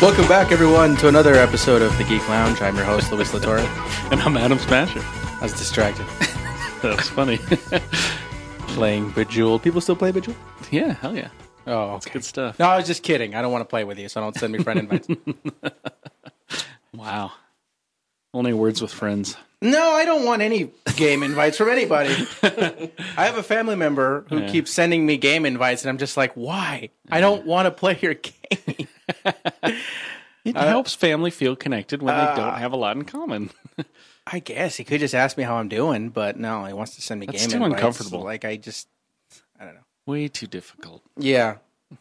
Welcome back, everyone, to another episode of The Geek Lounge. I'm your host, Luis Latore. And I'm Adam Smasher. I was distracted. That was funny. Playing Bejeweled. People still play Bejeweled? Yeah, hell yeah. Oh, okay. It's good stuff. No, I was just kidding. I don't want to play with you, so don't send me friend invites. Wow. Only words with friends. No, I don't want any game invites from anybody. I have a family member who keeps sending me game invites, and I'm just like, why? I don't want to play your game. It helps family feel connected when they don't have a lot in common. I guess he could just ask me how I'm doing, but no, he wants to send me That's game too invites. uncomfortable. Like, I don't know. Way too difficult. Yeah.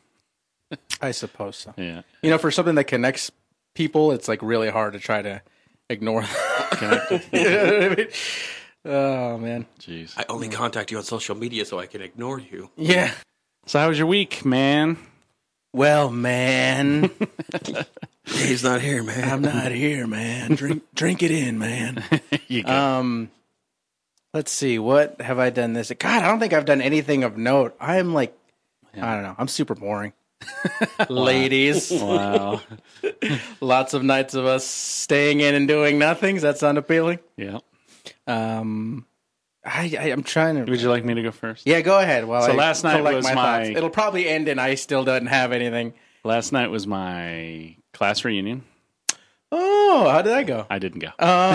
I suppose so. Yeah. You know, for something that connects people, it's like really hard to try to ignore. Connected. You know what I mean? Oh, man. Jeez. I only contact you on social media so I can ignore you. Yeah. So how was your week, man? Well, man. He's not here, man. I'm not here, man. Drink it in, man. You go. Let's see. What have I done this? God, I don't think I've done anything of note. I'm like, I don't know. I'm super boring. Ladies. Wow. Lots of nights of us staying in and doing nothing. Does that sound appealing? Yeah. I'm trying to. Would you like me to go first? Yeah, go ahead. Well, So last night collect was my my- thoughts. It'll probably end and I still don't have anything. Last night was my class reunion. Oh, how did that go? I didn't go.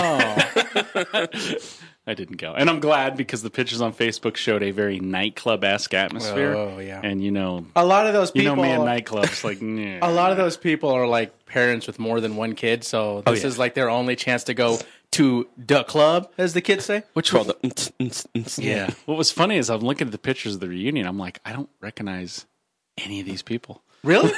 Oh, I didn't go. And I'm glad because the pictures on Facebook showed a very nightclub-esque atmosphere. Oh, yeah. And you know a lot of those people. me in nightclubs. Like, nah. A lot of those people are like parents with more than one kid, so this is like their only chance to go to the club, as the kids say. Which one? The Yeah. What was funny is I'm looking at the pictures of the reunion. I'm like, I don't recognize any of these people. Really?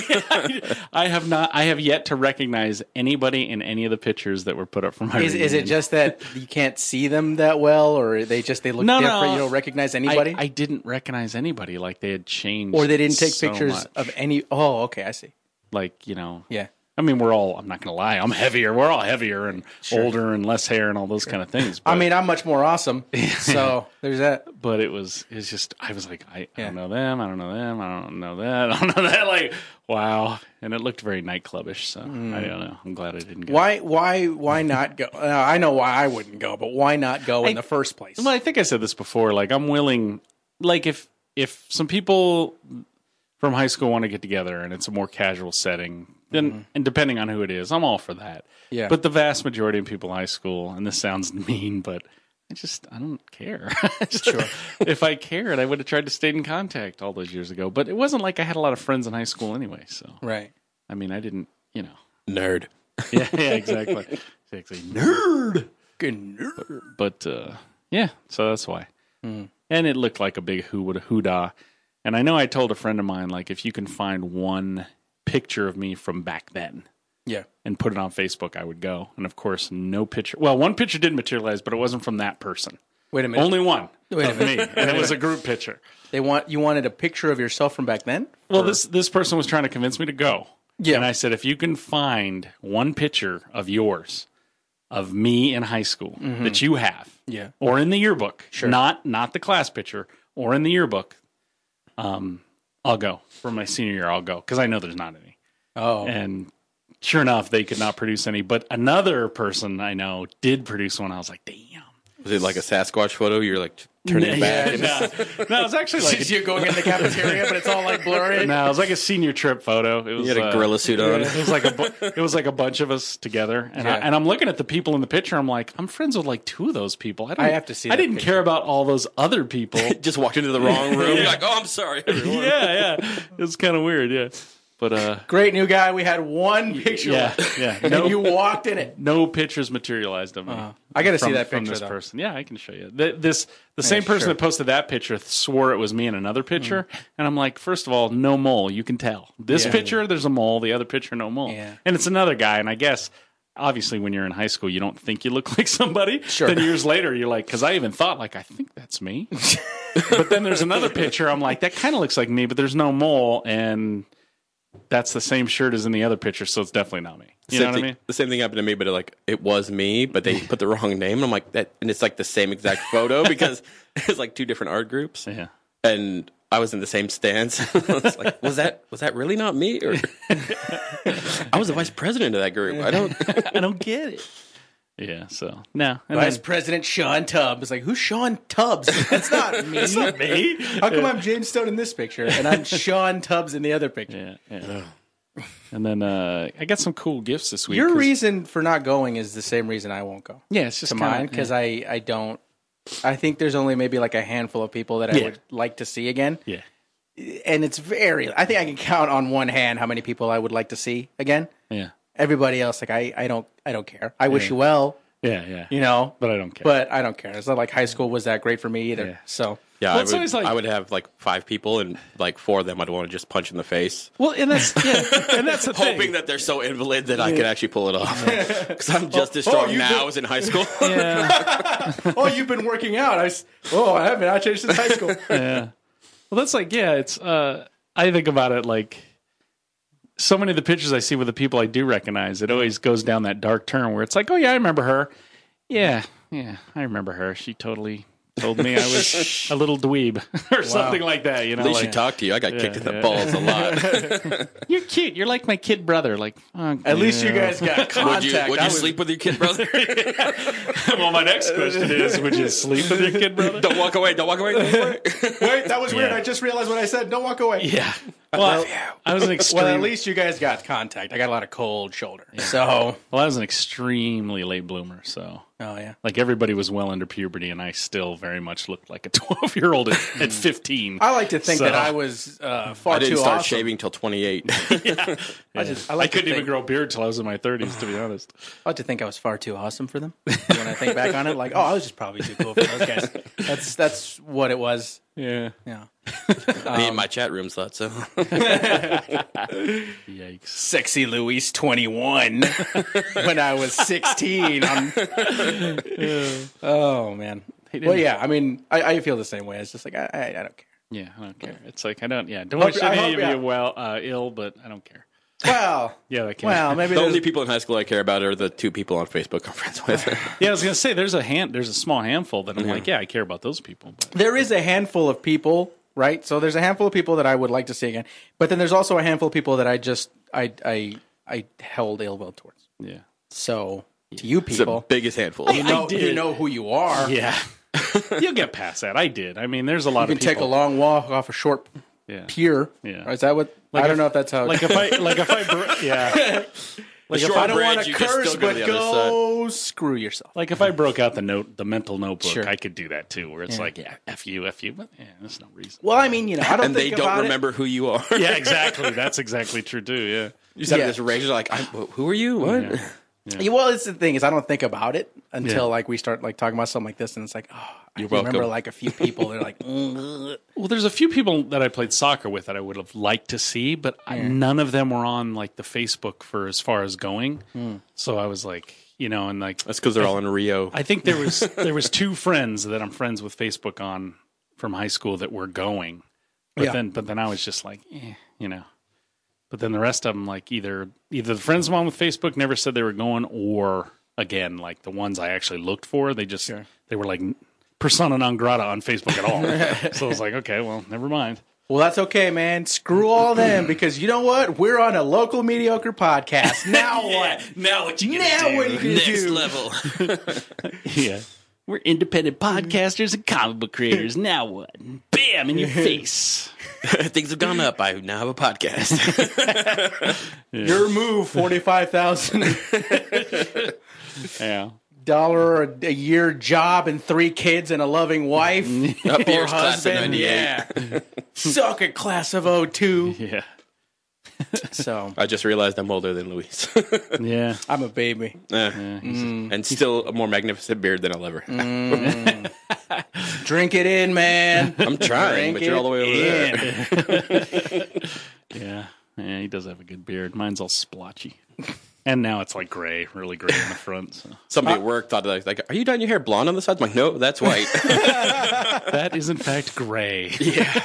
I have yet to recognize anybody in any of the pictures that were put up for my reunion. Is it just that you can't see them that well, or they look different? You don't recognize anybody, I didn't recognize anybody. Like they had changed, or they didn't take so pictures much. of any. Oh, okay, I see. Like, you know, Yeah. I mean, we're all. I'm not going to lie. I'm heavier. We're all heavier and older and less hair and all those kind of things. But, I mean, I'm much more awesome. So there's that. but it's just. I was like, I don't know them. I don't know them. I don't know that. I don't know that. Like, wow. And it looked very nightclubish. So I don't know. I'm glad I didn't go. Why not go? I know why I wouldn't go, but why not go in the first place? Well, I think I said this before. Like, I'm willing. Like, if some people from high school want to get together and it's a more casual setting, then and depending on who it is, I'm all for that. Yeah. But the vast majority of people in high school, and this sounds mean, but I don't care. Sure. If I cared, I would have tried to stay in contact all those years ago. But it wasn't like I had a lot of friends in high school anyway. So, Right. I mean, I didn't, you know. Nerd. Yeah, exactly. Exactly. Nerd. Good nerd. But, yeah, so that's why. And it looked like a big hoodah. And I know I told a friend of mine, like, if you can find one picture of me from back then Yeah. and put it on Facebook, I would go. And, of course, no picture. Well, one picture did materialize, but it wasn't from that person. Wait a minute. Only one Wait a of me. And it was a group picture. You wanted a picture of yourself from back then? Well, this person was trying to convince me to go. Yeah. And I said, if you can find one picture of yours, of me in high school, that you have, Yeah. or in the yearbook, Sure. not the class picture, or in the yearbook, I'll go. For my senior year, I'll go, because I know there's not any. Oh. And sure enough, they could not produce any, but another person I know did produce one. I was like, damn. Was it like a Sasquatch photo? You're like turning it back. No, it was actually like You're going in the cafeteria, but it's all like blurry. no, it was like a senior trip photo. It was You had a gorilla suit on. It was like a bunch of us together, and Yeah. I'm looking at the people in the picture. I'm like, I'm friends with like two of those people. I have to see I that didn't picture. care about all those other people. Just walked into the wrong room. You're like, oh, I'm sorry, everyone. yeah, it was kind of weird. Yeah, but Great new guy. We had one picture. yeah. And No, you walked in it. no pictures materialized of me. I got to see from- that from picture, this though. person. Yeah, I can show you. The same person sure. that posted that picture swore it was me in another picture, and I'm like, first of all, no mole. You can tell. This Yeah. picture, there's a mole. The other picture, no mole. Yeah. And it's another guy. And I guess obviously when you're in high school, you don't think you look like somebody. Sure. Then years later, you're like, because I even thought like, I think that's me. But then there's another picture. I'm like, that kind of looks like me, but there's no mole, and that's the same shirt as in the other picture, so it's definitely not me. You know what I mean? The same thing happened to me, but it was me, but they put the wrong name. And I'm like, that, and it's like the same exact photo because it's like two different art groups. Yeah. And I was in the same stance. It's like, was that really not me? Or I was the vice president of that group. I don't get it. Yeah, so no. Vice President Sean Tubbs. It's like, who's Sean Tubbs? That's not me. That's not me. How come I'm James Stone in this picture and I'm Sean Tubbs in the other picture? Yeah. And then I got some cool gifts this week. Your reason for not going is the same reason I won't go. Yeah, it's just to mine because I don't. I think there's only maybe like a handful of people that I would like to see again. Yeah. And it's I think I can count on one hand how many people I would like to see again. Yeah. Everybody else, like I don't care. I wish you well. Yeah. You know, but I don't care. But I don't care. It's not like high school was that great for me either. Yeah. So yeah, I would have like 5 people, and like 4 of them I'd want to just punch in the face. Well, and that's the thing. Hoping that they're so invalid that I can actually pull it off. Because I'm just as strong now as in high school. Yeah. You've been working out. I haven't. I changed since high school. Yeah. Well, that's like it's. I think about it like. So many of the pictures I see with the people I do recognize, it always goes down that dark turn where it's like, oh, yeah, I remember her. Yeah, I remember her. She totally told me I was a little dweeb or something like that. You know, at least she talked to you. I got kicked in the balls a lot. You're cute. You're like my kid brother. Like, at least you guys got contact. Would you sleep with your kid brother? Well, my next question is, would you sleep with your kid brother? Don't walk away. Don't walk away. Wait, that was weird. I just realized what I said. Don't walk away. Yeah. Well, I was an extreme. Well, at least you guys got contact. I got a lot of cold shoulder. Yeah. So, I was an extremely late bloomer. So, like everybody was well into puberty, and I still very much looked like a 12-year-old at 15. I like to think that I was far too awesome. I didn't start shaving till 28. Yeah. I couldn't even grow a beard till I was in my 30s, to be honest. I like to think I was far too awesome for them. When I think back on it, like, I was just probably too cool for those guys. That's what it was. Yeah. Me and my chat room thought so. Yikes. Sexy Luis 21 when I was 16. Oh, man. Well, yeah, I mean, I feel the same way. It's just like, I don't care. Yeah, I don't care. It's like, don't wish any of you ill, but I don't care. Well, maybe the only people in high school I care about are the 2 people on Facebook I'm friends with. Yeah, I was gonna say there's a small handful that I'm like, I care about those people. But. There is a handful of people, right? So there's a handful of people that I would like to see again, but then there's also a handful of people that I held ill will towards. Yeah. So to you people, it's the biggest handful. You know who you are. Yeah. You'll get past that. I did. I mean, there's a lot of people. You can take a long walk off a short pier. Yeah. Is that what? I don't know if that's how. Like if I, yeah. Like if I don't want to curse, but go screw yourself. Like if I broke out the mental notebook, I could do that too. Where it's like, F you, but there's no reason. Well, I mean, I don't. And they don't remember who you are. Yeah, exactly. That's exactly true too. Yeah. You just have this rage. Like, who are you? What? Yeah, well, it's the thing is I don't think about it until like we start like talking about something like this, and it's like, I remember like a few people. They're like, well, there's a few people that I played soccer with that I would have liked to see, but none of them were on like the Facebook for as far as going. So I was like, and like that's because they're all in Rio. I think there was 2 friends that I'm friends with Facebook on from high school that were going, but then I was just like, But then the rest of them, like either the friends I'm on with Facebook never said they were going, or again, like the ones I actually looked for, they were like persona non grata on Facebook at all. So I was like, okay, well, never mind. Well, that's okay, man. Screw all them, because you know what? We're on a local mediocre podcast. Now what? Now what you gonna do? What you gonna Next do? level. Yeah. We're independent podcasters and comic book creators. Now what? Bam, in your face. Things have gone up. I now have a podcast. Your move, $45,000. Yeah. $1 a year job and 3 kids and a loving wife or husband. Yeah. Suck it, class of 02. Yeah. So I just realized I'm older than Luis. Yeah. I'm a baby. And still a more magnificent beard than I'll ever have. Drink it in, man. I'm trying, but you're all the way over there. Yeah. Yeah, he does have a good beard. Mine's all splotchy. And now it's like gray, really gray in the front. So. Somebody at work thought, like, are you dyeing your hair blonde on the sides? I'm like, no, that's white. That is, in fact, gray. Yeah.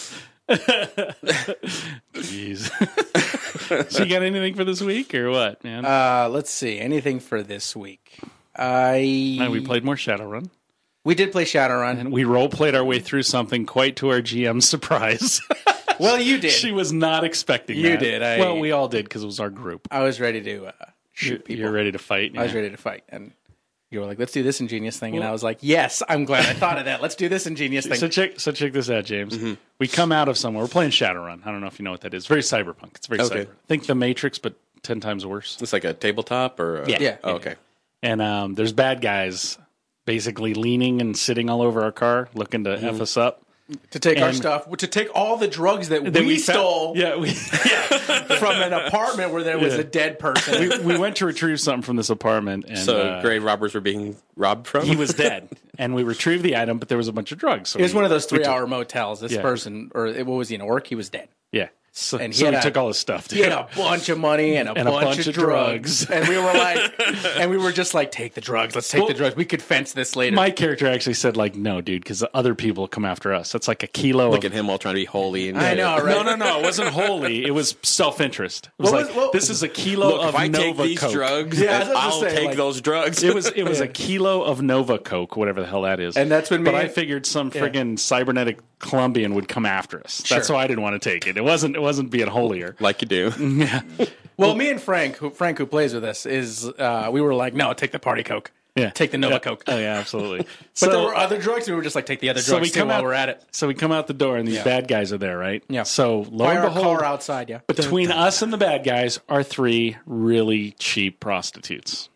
Jeez. So you got anything for this week or what, man? Let's see. Anything for this week? We played more Shadowrun. We did play Shadowrun. And we role played our way through something quite to our GM's surprise. Well, you did. She was not expecting You that. did. Well, we all did because it was our group. I was ready to shoot people. You're ready to fight. I was ready to fight. And you were like, let's do this ingenious thing. And I was like, yes, I'm glad I thought of that. Let's do this ingenious thing. So check this out, James. We come out of somewhere. We're playing Shadowrun. I don't know if you know what that is. Very cyberpunk. It's very cyber. Think The Matrix, but 10 times worse. It's like a tabletop or Yeah. Oh, okay. And there's bad guys basically leaning and sitting all over our car, looking to F us up. To take our stuff, to take all the drugs that we stole from an apartment where there was a dead person. We went to retrieve something from this apartment. And, So grave robbers were being robbed from? he was dead. And we retrieved the item, but there was a bunch of drugs. So It was one of those 3-hour motels. This person, or what was he, an orc? He was dead. Yeah. So, And we took all his stuff. He had a bunch of money and a bunch of drugs. And we were like, just like, take the drugs. Let's take the drugs. We could fence this later. My character actually said, like, no, dude, because other people come after us. That's like a kilo Look of... at him all trying to be holy. And I know, right? No. It wasn't holy. It was self-interest. It was this is a kilo Look, of if I Nova take these Coke. drugs, Yeah, I was about to I'll say, take like- those drugs. It was a kilo of Nova Coke, whatever the hell that is. And that's when But me I and- figured some friggin' cybernetic Colombian would come after us. That's why I didn't want to take it. It wasn't being holier. Like you do. Well, me and Frank, who plays with us, we were like, no, take the party Coke. Yeah. Take the Nova Coke. Oh yeah, absolutely. But there were other drugs, and we were just like, take the other drugs too while we're at it. So we come out the door, and these bad guys are there, right? Yeah. So lo By and our behold, car outside, yeah. between us and the bad guys are 3 really cheap prostitutes.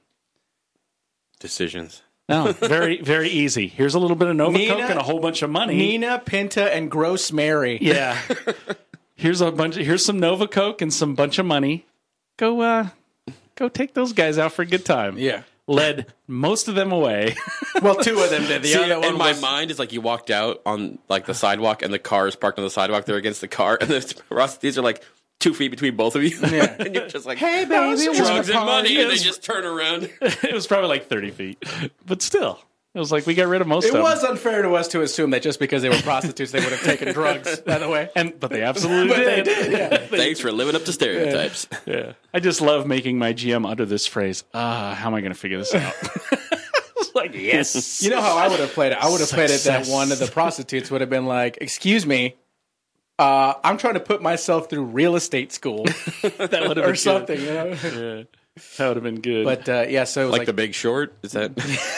Decisions. No, very, very easy. Here's a little bit of Nova Nina- Coke and a whole bunch of money. Nina, Pinta, and Gross Mary. Yeah. Here's some Nova Coke and some bunch of money. Go take those guys out for a good time. Yeah. Led most of them away. Well, 2 of them did. The See, other one in my was... mind, it's like you walked out on like the sidewalk, and the car is parked on the sidewalk. They're against the car, and these are like 2 feet between both of you. Yeah. And you're just like, Hey, baby, drugs and wanna money, party? and they just turn around. It was probably like 30 feet. But still, it was like we got rid of most of It them. was unfair to us to assume that just because they were prostitutes, they would have taken drugs, by the way. But they absolutely did. Yeah. Thanks for living up to stereotypes. Yeah. I just love making my GM utter this phrase, how am I going to figure this out? It's like, yes. You know how I would have played it? I would have played it that Success. one of the prostitutes would have been like, excuse me, I'm trying to put myself through real estate school That would have or been something. Good. You know? Yeah. That would have been good. But yeah, so it was Like like, The Big Short? Is that?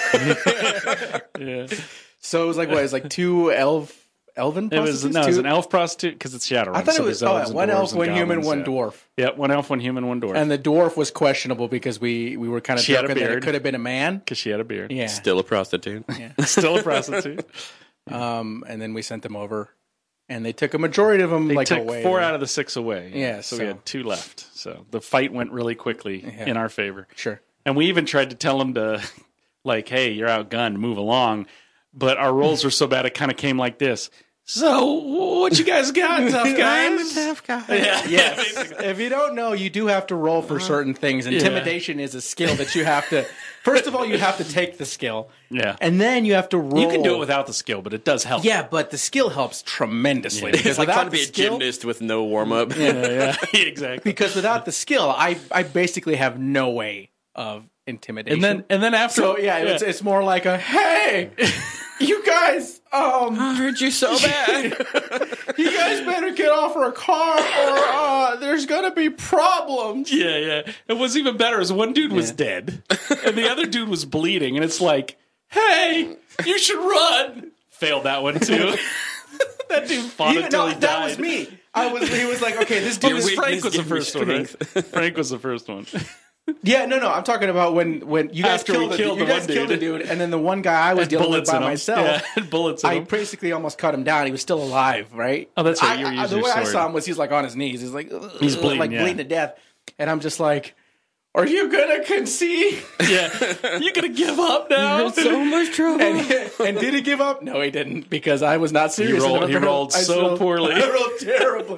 yeah. so it was like what? It was like 2 elven It was prostitutes. it was Two? an elf prostitute because it's Shadowrun. I thought so it was there's elves and one dwarves elf, and one human, goblins, one yeah. dwarf. Yeah, one elf, one human, one dwarf. And the dwarf was questionable because we were kind of She had a joking that it beard. could have been a man. Because she had a beard. Yeah. Still a prostitute. Still a prostitute. And then we sent them over, and they took a majority of them They like took away. 4 out of the 6 away. Yeah, So so- we had 2 left. So the fight went really quickly in our favor. Sure. And we even tried to tell them to, like, hey, you're outgunned, move along. But our rolls were so bad, it kind of came like this. So, what you guys got, tough guys? guy. Yeah. Yes. If you don't know, you do have to roll for certain things. Intimidation is a skill that you have to. First of all, you have to take the skill. Yeah. And then you have to roll. You can do it without the skill, but it does help. Yeah, but the skill helps tremendously. Yeah. Because It's like without trying to be the a skill, gymnast with no warm up. Yeah, exactly. because without the skill, I basically have no way of intimidation. And then after, so yeah, it's more like a hey, you guys, I heard you so bad. you guys better get off our car, or there's gonna be problems. yeah. And what's even better is one dude was dead, and the other dude was bleeding, and it's like, hey, you should run. Failed that one too. That dude fought until he died. That was me. He was like, okay, this dude Your Frank weakness was the give me first one. Right? strength. Frank was the first one. Yeah, no. I'm talking about when you guys After we killed you the guys one killed the dude. dude, and then the one guy I was dealing with by in him. myself. Yeah, had bullets in I him. basically almost cut him down. He was still alive, right? Oh, that's right. You were The using way your I sword. saw him was he's like on his knees. He's like He's bleeding, like yeah. bleeding to death, and I'm just like, "Are you gonna concede?" Yeah, you gonna give up now? So much trouble. And did he give up? No, he didn't, because I was not serious. rolled- enough he for him. rolled I so poorly. I rolled terribly.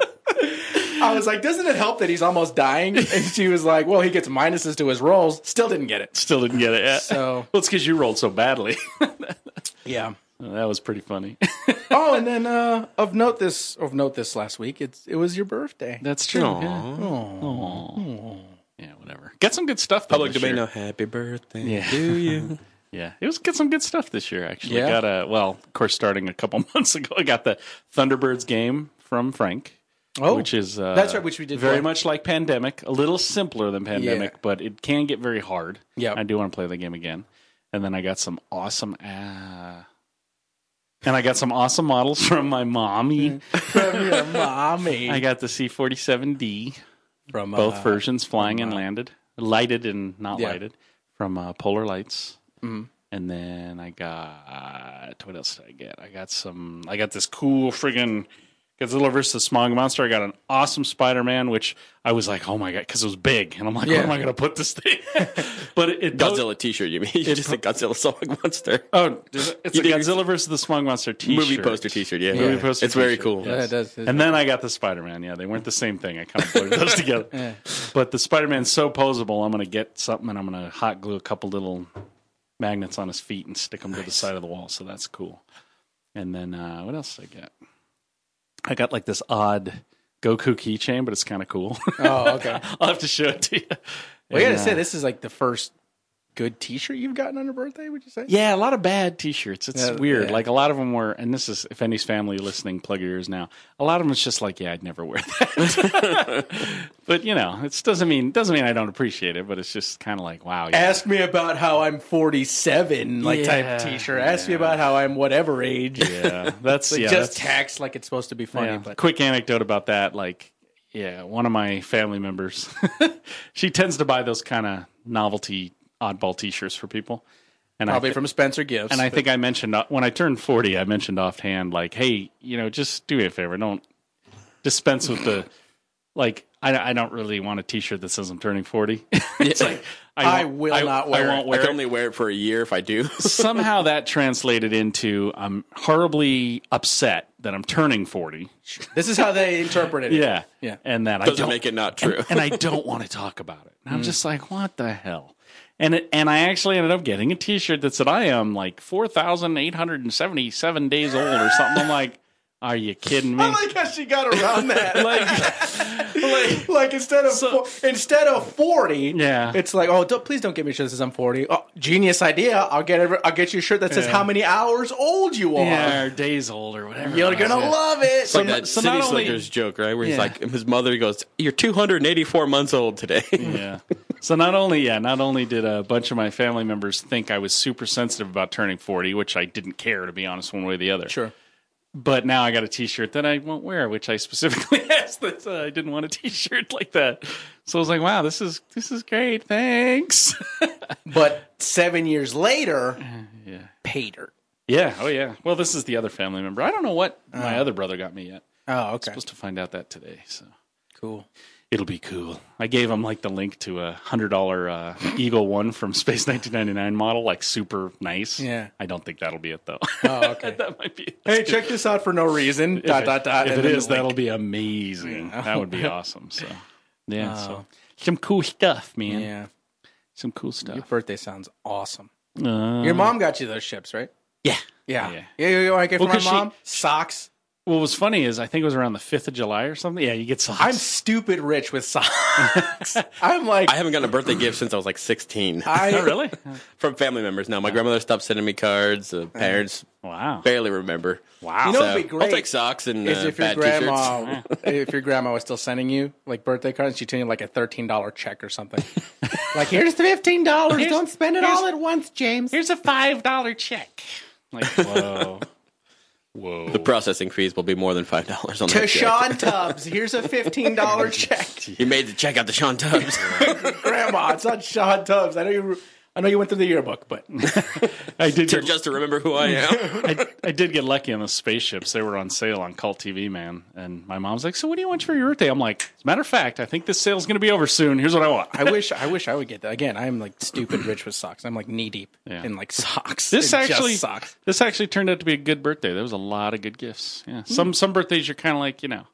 I was like, doesn't it help that he's almost dying? And she was like, well, he gets minuses to his rolls. Still didn't get it. Still didn't get it. Yeah. So- well, it's because you rolled so badly. Yeah. That was pretty funny. Oh, and then of note this last week, it was your birthday. That's true. Yeah, whatever. Got some good stuff. Though, Public this domain year. now. Happy birthday Yeah. to you. Yeah, it was get some good stuff this year. Actually, Yeah? got of course, starting a couple months ago, I got the Thunderbirds game from Frank. Oh, which is that's right, which we did very play. much like Pandemic, a little simpler than Pandemic, Yeah. but it can get very hard. Yep. I do want to play the game again, and then I got some awesome models from my mommy. From your mommy. I got the C-47D, From both versions, flying and landed, lighted and not Yeah. lighted, from Polar Lights. Mm-hmm. And then I got, what else did I get? I got this cool friggin' Godzilla vs. Smog Monster. I got an awesome Spider-Man, which I was like, oh my God, because it was big. And I'm like, Yeah. where am I going to put this thing? But it Godzilla T-shirt, you mean? You just said Godzilla Smog Monster. Oh, it's a Godzilla vs. the Smog Monster T-shirt. Movie poster T-shirt, yeah. Movie poster It's very t-shirt, cool. Yeah, it does. And then I got the Spider-Man. Yeah, they weren't the same thing. I kind of blurred those together. But the Spider-Man's so posable, I'm going to get something and I'm going to hot glue a couple little magnets on his feet and stick them to the side of the wall. So that's cool. And then what else did I get? I got like this odd Goku keychain, but it's kind of cool. Oh, okay. I'll have to show it to you. Well, you And, gotta say, this is like the first good T-shirt you've gotten on your birthday, would you say? Yeah, a lot of bad T-shirts. It's weird. yeah. Like a lot of them were, and this is if any's family listening, plug your ears now. A lot of them it's just like, yeah, I'd never wear that. But you know, it doesn't mean I don't appreciate it. But it's just kind of like, wow. Yeah. Ask me about how I'm 47, like type T-shirt. Ask me about how I'm whatever age. Yeah, that's Like, yeah. just that's, text like it's supposed to be funny. yeah. But Quick anecdote about that. Like, yeah, one of my family members, she tends to buy those kind of novelty oddball T-shirts for people. And probably from Spencer Gifts. And I think I mentioned when I turned 40, I mentioned offhand, like, hey, you know, just do me a favor. Don't dispense with the, like, I don't really want a T-shirt that says I'm turning 40. It's like, I will not wear I won't it. wear I can it. only wear it for a year if I do. Somehow that translated into I'm horribly upset that I'm turning 40. This is how they interpret it. Yeah. Yeah. And that I Doesn't don't make it not true. and I don't want to talk about it. And I'm just like, what the hell? And I actually ended up getting a T-shirt that said I am like 4,877 days old or something. I'm like, are you kidding me? I like how she got around that. like instead of 40, Yeah. it's like, oh, please don't get me a shirt that says I'm 40. Oh, genius idea. I'll get you a shirt that says how many hours old you are. Yeah, or days old or whatever. You're gonna love it. It's like that so City not only- Slickers joke, right? Where he's Yeah. like, his mother goes, "You're 284 months old today." Yeah. So not only did a bunch of my family members think I was super sensitive about turning 40, which I didn't care, to be honest, one way or the other. Sure. But now I got a T-shirt that I won't wear, which I specifically asked that I didn't want a T-shirt like that. So I was like, wow, this is great. Thanks. But 7 years later, Yeah. pay dirt. Yeah. Oh, yeah. Well, this is the other family member. I don't know what my other brother got me yet. Oh, okay. Supposed to find out that today. So Cool. it'll be cool. I gave him like the link to a $100 Eagle One from Space 1999 model, like super nice. Yeah. I don't think that'll be it though. Oh, okay. That might be it. Hey, check this out for no reason. If Dot, it- dot, dot. If and it then is, the link. that'll be amazing. Yeah. That would be awesome. So, yeah. So some cool stuff, man. Yeah. Some cool Your stuff. birthday sounds awesome. Your mom got you those ships, right? Yeah. Yeah. Yeah. You want to get Well, from my 'cause mom? Socks. What was funny is I think it was around the 5th of July or something. Yeah, you get socks. I'm stupid rich with socks. I'm like, I haven't gotten a birthday gift since I was like 16 Oh, really? from family members. Now my grandmother stopped sending me cards. Parents Wow. barely remember. Wow. You know So what'd be great I'll take socks and is if your bad T-shirts. grandma, if your grandma was still sending you like birthday cards, she'd send you like a $13 check or something. Like, here's the $15. Don't spend it all at once, James. Here's a $5 check. Like, whoa. Whoa. The processing fees will be more than $5 on To that check. Sean Tubbs, here's a $15 check. You made the check out to Sean Tubbs. Grandma, it's not Sean Tubbs. I know you went through the yearbook, but I did get, just to remember who I am. I did get lucky on the spaceships. They were on sale on Cult TV, man. And my mom's like, so what do you want for your birthday? I'm like, as a matter of fact, I think this sale's going to be over soon. Here's what I want. I wish I would get that. Again, I'm like stupid rich with socks. I'm like knee deep Yeah. in like socks. This In just actually, socks. this actually turned out to be a good birthday. There was a lot of good gifts. Yeah, some birthdays you're kind of like, you know,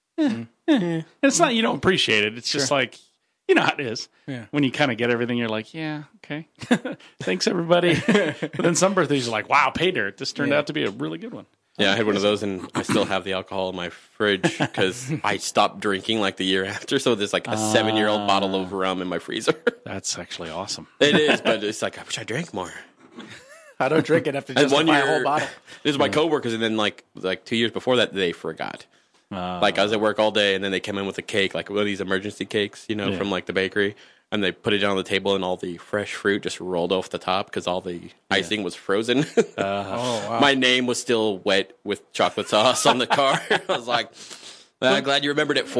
And it's not you don't appreciate it. It's just like you know how it is. Yeah. When you kind of get everything, you're like, yeah, okay, thanks everybody. But then some birthdays you're like, wow, pay dirt. This turned out to be a really good one. Yeah, I had one of those, and I still have the alcohol in my fridge because I stopped drinking like the year after. So there's like a 7-year-old bottle of rum in my freezer. That's actually awesome. It is, but it's like I wish I drank more. I don't drink enough to And justify one a year, whole bottle. this is my coworkers, and then like 2 years before that, they forgot. Like I was at work all day, and then they came in with a cake, like one of these emergency cakes, from like the bakery, and they put it down on the table, and all the fresh fruit just rolled off the top because all the icing was frozen. Wow. My name was still wet with chocolate sauce on the car. I was like, I'm glad you remembered at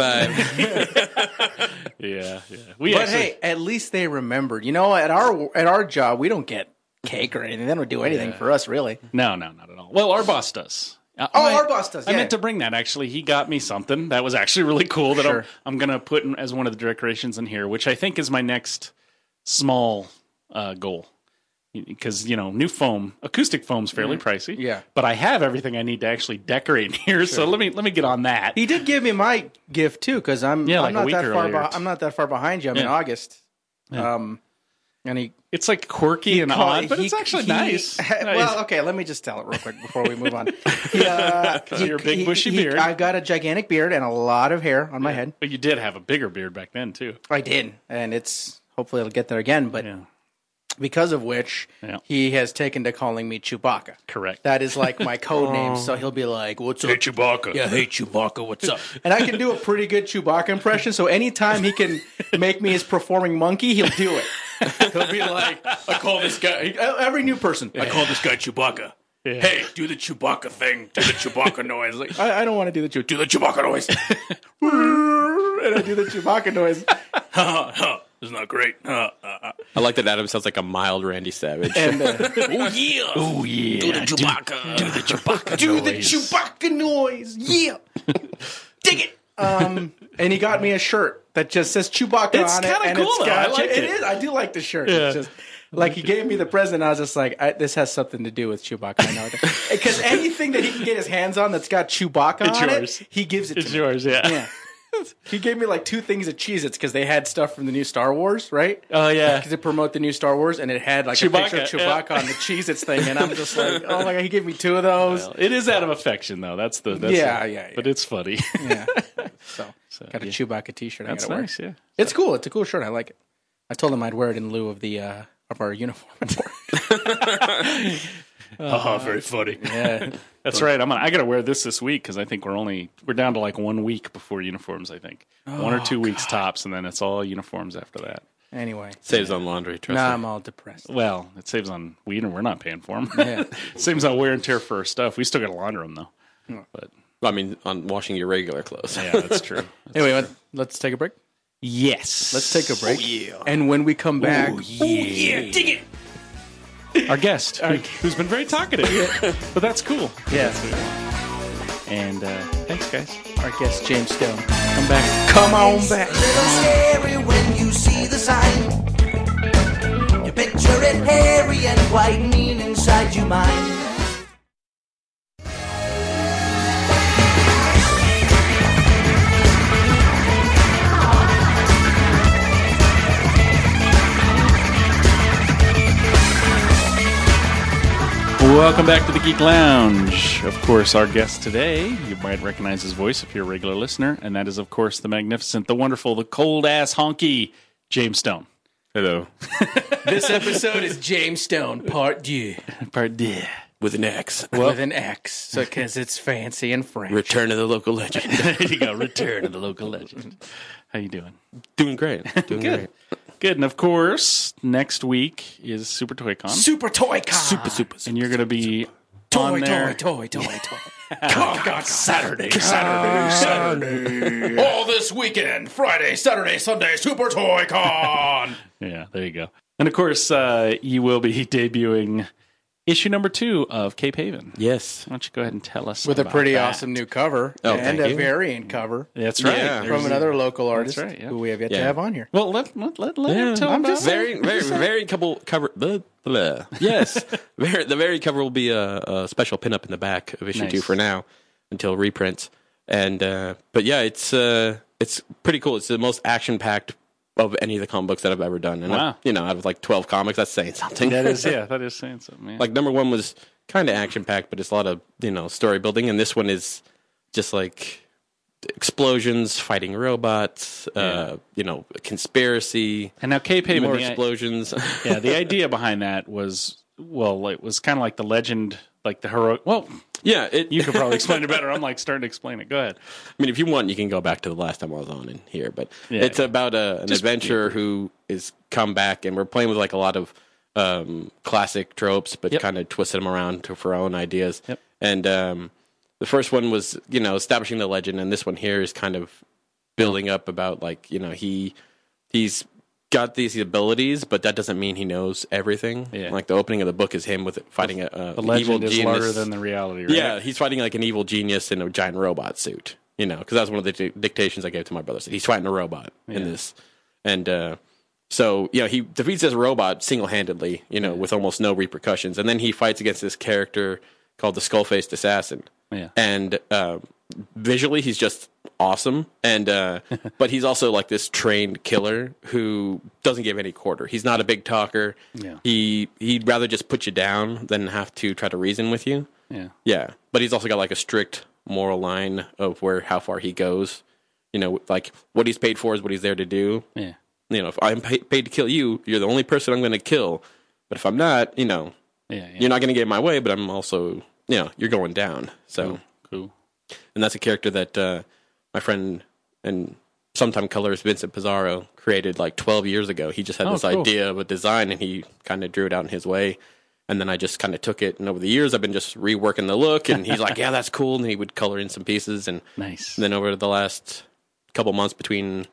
4:45. Yeah. But hey, at least they remembered. At our job, we don't get cake or anything. They don't do anything for us, really. No, not at all. Well, our boss does. Our boss does. I meant to bring that, actually. He got me something that was actually really cool that I'm going to put as one of the decorations in here, which I think is my next small goal. Because, new foam, acoustic foam's fairly pricey. Yeah. But I have everything I need to actually decorate in here, so let me get on that. He did give me my gift too, because I'm like not a week that far. earlier. I'm not that far behind you. I'm in August. And he. It's like quirky and odd, but it's actually nice. Well, okay, let me just tell it real quick before we move on. Your big bushy beard. I've got a gigantic beard and a lot of hair on my head. But you did have a bigger beard back then, too. I did, and hopefully it'll get there again, but because of which he has taken to calling me Chewbacca. Correct. That is like my code name, so he'll be like, "What's up, Chewbacca?" Yeah, hey Chewbacca, what's up? And I can do a pretty good Chewbacca impression, so anytime he can make me his performing monkey, he'll do it. He'll be like, I call this guy, every new person, I call this guy Chewbacca. Yeah. Hey, do the Chewbacca thing. Do the Chewbacca noise. Like, I don't want to do the Chewbacca noise. And I do the Chewbacca noise. It's not great. I like that Adam sounds like a mild Randy Savage. And, Oh yeah. do the Chewbacca. Do the Chewbacca Do the noise. Chewbacca noise. Yeah. Dig it. And he got me a shirt that just says Chewbacca It's on it. kinda And cool, it's though. got, I like it it. is. I do like the shirt. Yeah. It's just, like, he gave me the present. I was just like, this has something to do with Chewbacca. I know. Because anything that he can get his hands on that's got Chewbacca It's on yours. it, he gives it It's to me. yours, yeah. Yeah. He gave me like 2 things of Cheez-Its because they had stuff from the new Star Wars, right? Oh, yeah. Because they promote the new Star Wars, and it had like a picture of Chewbacca on the Cheez-Its thing, and I'm just like, oh my god, he gave me 2 of those. Well, it is out of affection, though. That's Yeah. But it's funny. Yeah. So got a Chewbacca T-shirt. That's I gotta nice, wear. yeah. It's cool. It's a cool shirt. I like it. I told him I'd wear it in lieu of the of our uniform. Very funny. Yeah. That's right. I got to wear this week because I think we're down to like 1 week before uniforms. I think 1 or 2 weeks tops, and then it's all uniforms after that. Anyway, Saves on laundry, trust me. I'm all depressed. Well, it saves on we're not paying for them. Yeah. Saves on wear and tear for our stuff. We still got to launder them though. But I mean, on washing your regular clothes. yeah, that's true. Anyway, let's take a break. Yes, Let's take a break. And when we come back, dig it. Our guest, who's been very talkative, but that's cool. yes, And thanks, guys. our guest James Stone. Come back. Come on back. Little scary when you see the sign. You picture it hairy and quite mean inside your mind. Welcome back to the Geek Lounge. Of course, our guest today, you might recognize his voice if you're a regular listener, and that is, of course, the magnificent, the wonderful, the cold-ass honky, James Stone. Hello. This episode is James Stone, part 2. Part D. With an X. With an X, so because it's fancy and French. Return of the local legend. There you go. Return of the local legend. How you doing? Doing great. Doing great. Good. And, of course, next week is Super Toy Con. Super Toy Con. Super. And you're going to be Toy, on there. toy. Saturday. All this weekend, Friday, Saturday, Sunday, Super Toy Con. Yeah, there you go. And, of course, you will be debuting issue number 2 of Cape Haven. Yes. Why don't you go ahead and tell us With a about pretty that. awesome new cover Oh, and thank a you. variant cover That's right. Yeah. from another local artist right, yeah. who we have yet to Yeah. have on here. Well, let him tell I'm about just it. Very cover. Blah, blah. Yes. The very cover will be a special pinup in the back of issue Nice. 2 for now until reprints. And but yeah, it's pretty cool. It's the most action packed of any of the comic books that I've ever done. And Wow. out of like 12 comics, that's saying something. That is saying something. Yeah. Like number 1 was kind of action packed, but it's a lot of story building, and this one is just like explosions, fighting robots, conspiracy, And now Cape Haven, more explosions. yeah, the idea behind that was, well, it was kind of like the legend, like the heroic. Well, Yeah, you could probably explain it better. I'm like starting to explain it. Go ahead. I mean, if you want, you can go back to the last time I was on in here, but Yeah, it's about an adventurer who is come back, and we're playing with like a lot of classic tropes, but kind of twisted them around for our own ideas. Yep. And the first one was, establishing the legend, and this one here is kind of building up about like, he's got these abilities, but that doesn't mean he knows everything. Yeah. Like the opening of the book is him with fighting The evil legend is genius. larger than the reality, right? Yeah, he's fighting like an evil genius in a giant robot suit. Because that's one of the dictations I gave to my brother. So he's fighting a robot in this, and so he defeats this robot single-handedly, with almost no repercussions, and then he fights against this character called the Skull-Faced Assassin. Yeah. And visually, he's just awesome, and but he's also like this trained killer who doesn't give any quarter. He's not a big talker. Yeah. He'd rather just put you down than have to try to reason with you. Yeah. Yeah, but he's also got like a strict moral line of how far he goes. Like what he's paid for is what he's there to do. Yeah. If I'm paid to kill you, you're the only person I'm going to kill. But if I'm not, you're not going to get in my way. But I'm also, you're going down. So Cool. And that's a character that my friend and sometime colorist Vincent Pizarro created like 12 years ago. He just had this cool. idea of a design, and he kind of drew it out in his way. And then I just kind of took it, and over the years, I've been just reworking the look. And he's like, "Yeah, that's cool." And he would color in some pieces. And Nice. then over the last couple months between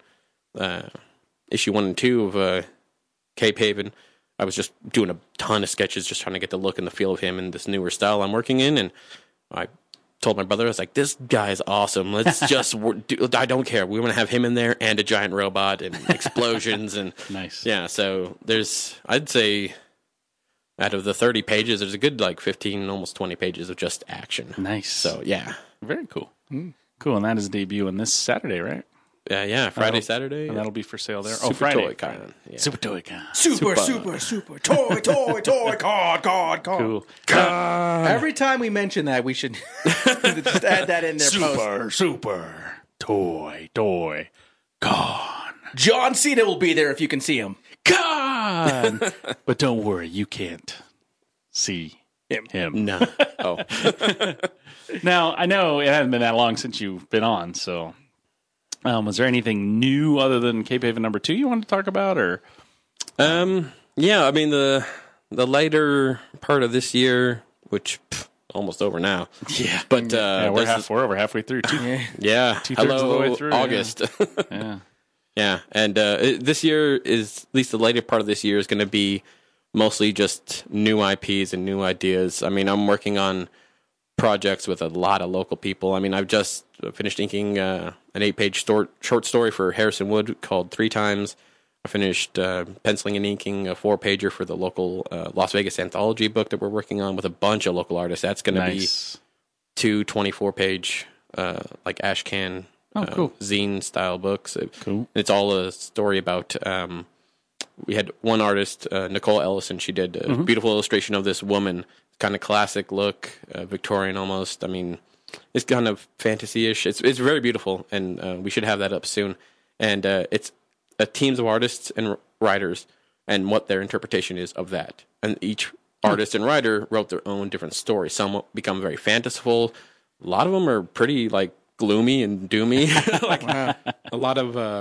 issue 1 and 2 of Cape Haven, I was just doing a ton of sketches, just trying to get the look and the feel of him in this newer style I'm working in. And I told my brother, I was like, "This guy is awesome. Let's just I don't care. We want to have him in there and a giant robot and explosions." And Nice. yeah, so I'd say out of the 30 pages, there's a good like 15, almost 20 pages of just action. Nice. So yeah. Very cool. Cool. And that is debuting this Saturday, right? Yeah, Friday, Saturday. And that'll be for sale there. Super Friday. Toy Con. Yeah. Super Toy Con. Super toy, card. Cool. Every time we mention that, we should just add that in there. Super Toy Con. John Cena will be there if you can see him. Con. But don't worry, you can't see him. No. Oh. Now, I know it hasn't been that long since you've been on, so was there anything new other than Cape Haven #2 you wanted to talk about, or? Yeah, I mean the later part of this year, which almost over now. Yeah. But we're over halfway through. Yeah. Two-thirds of the way through, August. Yeah. Yeah, and this year is, at least the later part of this year, is going to be mostly just new IPs and new ideas. I mean, I'm working on projects with a lot of local people. I mean, I've just finished inking an 8-page short story for Harrison Wood called 3 Times. I finished penciling and inking a 4-pager for the local Las Vegas anthology book that we're working on with a bunch of local artists. That's going to be 2 24-page like ashcan cool. zine-style books. Cool. It's all a story about... we had one artist, Nicole Ellison. She did a beautiful illustration of this woman, kind of classic look, Victorian almost. I mean, it's kind of fantasy-ish. It's very beautiful, and we should have that up soon. And it's teams of artists and writers and what their interpretation is of that. And each artist and writer wrote their own different story. Some become very fanciful. A lot of them are pretty like gloomy and doomy. A lot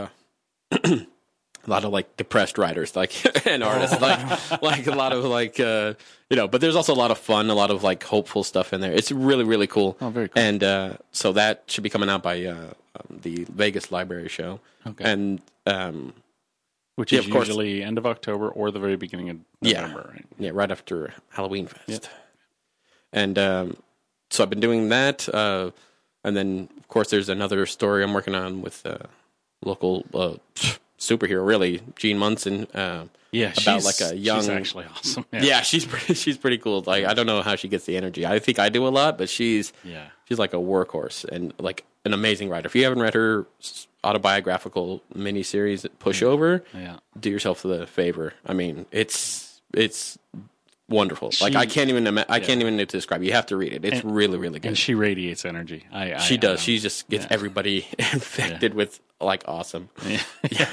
of like depressed writers, like and artists, like a lot of like but there's also a lot of fun, a lot of like hopeful stuff in there. It's really, really cool. Oh, very cool. And so that should be coming out by the Vegas Library Show. Okay. And which yeah, is of course. usually end of October or the very beginning of November, right? Yeah, right after Halloween Fest. Yep. And so I've been doing that, and then of course there's another story I'm working on with local superhero, really, Gene Munson. About like a young. She's actually awesome. Yeah, she's pretty cool. Like I don't know how she gets the energy. I think I do a lot, but she's like a workhorse and like an amazing writer. If you haven't read her autobiographical miniseries Pushover, do yourself the favor. I mean, it's wonderful. Like I can't even describe it. You have to read it. It's really, really good. And she radiates energy. She does. She just gets everybody infected with like awesome. Yeah.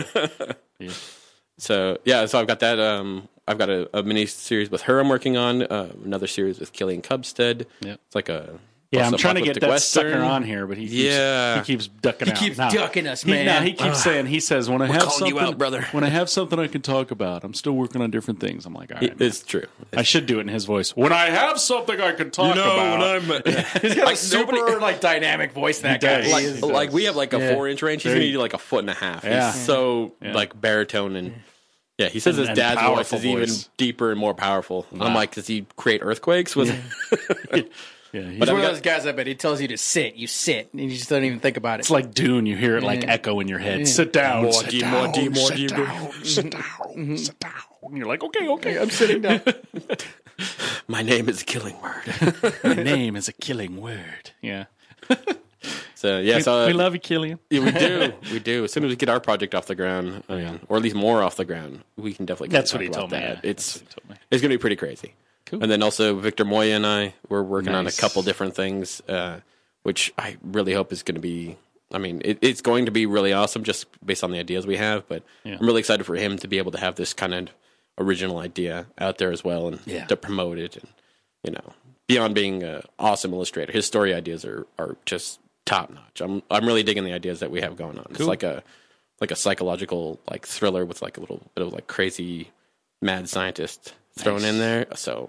So I've got that. I've got a mini series with her I'm working on. Another series with Killian Cubstead. Yep. It's like a I'm trying to get that Western sucker on here, but he keeps ducking out. He keeps ducking us, man. He keeps saying, he says, when I have calling you something, out, brother. When I have something I can talk about, I'm still working on different things. I'm like, all right, It's true. I should do it in his voice. When I have something I can talk about. He's got a super dynamic voice. That guy. does. Like we have like a 4-inch range. He's gonna do like a 1.5 feet. Yeah. He's so like baritone and. Yeah, he says his And dad's voice powerful is even voice. deeper and more powerful. I'm like, does he create earthquakes? Yeah, He's one of those guys. I bet he tells you to sit. You sit, and you just don't even think about it. it's like Dune. You hear it like echo in your head. Sit down. More sit deep, down, more deep, more sit deep. down, sit down, sit down. And you're like, okay. I'm sitting down. My name is a killing word. My name is a killing word. Yeah. So yeah, We love you, Killian. Yeah, we do. As soon as we get our project off the ground, or at least more off the ground, we can definitely. That's talk what he about told me. that. Yeah. It's That's what he told me. it's gonna be pretty crazy. Cool. And then also Victor Moya and I we're working on a Nice. couple different things, which I really hope is going to be. I mean, it's going to be really awesome just based on the ideas we have. But I'm really excited for him to be able to have this kind of original idea out there as well, and to promote it. And beyond being an awesome illustrator, his story ideas are just top notch. I'm really digging the ideas that we have going on. It's like a psychological like thriller with like a little bit of like crazy mad scientist thrown in there. So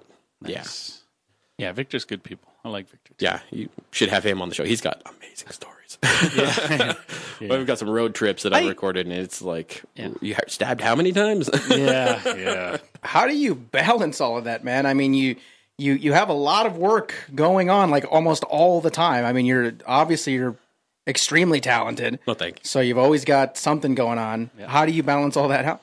Yeah, Victor's good people. I like Victor too. yeah, you should have him on the show. He's got amazing stories. Well, we've got some road trips that I've recorded, and it's like you stabbed how many times? Yeah. How do you balance all of that, man? I mean, you have a lot of work going on, like almost all the time. I mean, you're extremely talented. Well, thank you. So you've always got something going on. Yeah. How do you balance all that out?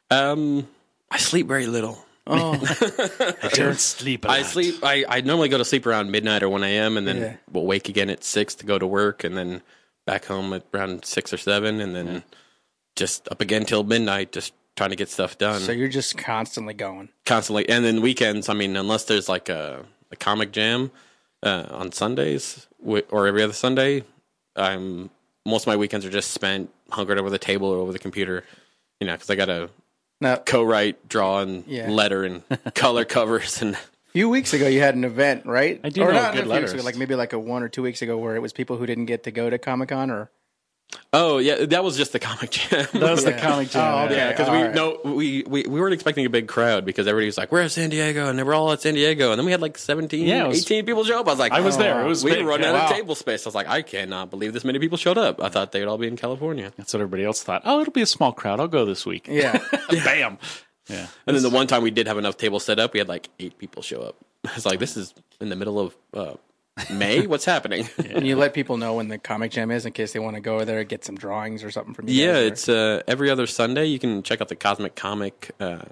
I sleep very little. I don't sleep a lot. I normally go to sleep around midnight or 1 a.m. and then we'll wake again at 6 to go to work, and then back home at around 6 or 7, and then just up again till midnight, just trying to get stuff done. So you're just constantly going. Constantly. And then weekends, I mean, unless there's like a comic jam on Sundays or every other Sunday, most of my weekends are just spent hunkered over the table or over the computer, because I got to co-write, draw, and letter and color covers. And a few weeks ago, you had an event, right? I do or know not a good a few weeks letterist. ago, like maybe like 1 or 2 weeks ago, where it was people who didn't get to go to Comic-Con, or oh yeah, that was just the comic jam. That was the comic jam. Oh, okay. Yeah, because we weren't expecting a big crowd because everybody was like, "We're at San Diego," and they were all at San Diego, and then we had like 18 people show up. I was like, I was there. It was we big. were running Yeah. out of Wow. table space. I was like, I cannot believe this many people showed up. I thought they'd all be in California. That's what everybody else thought. Oh, it'll be a small crowd. I'll go this week. yeah. Bam. Yeah. And then the one time we did have enough tables set up, we had like 8 people show up. It's like, this is in the middle of May? What's happening? And you let people know when the Comic Jam is in case they want to go there and get some drawings or something from you. Yeah, guys, it's every other Sunday. You can check out the Cosmic Comic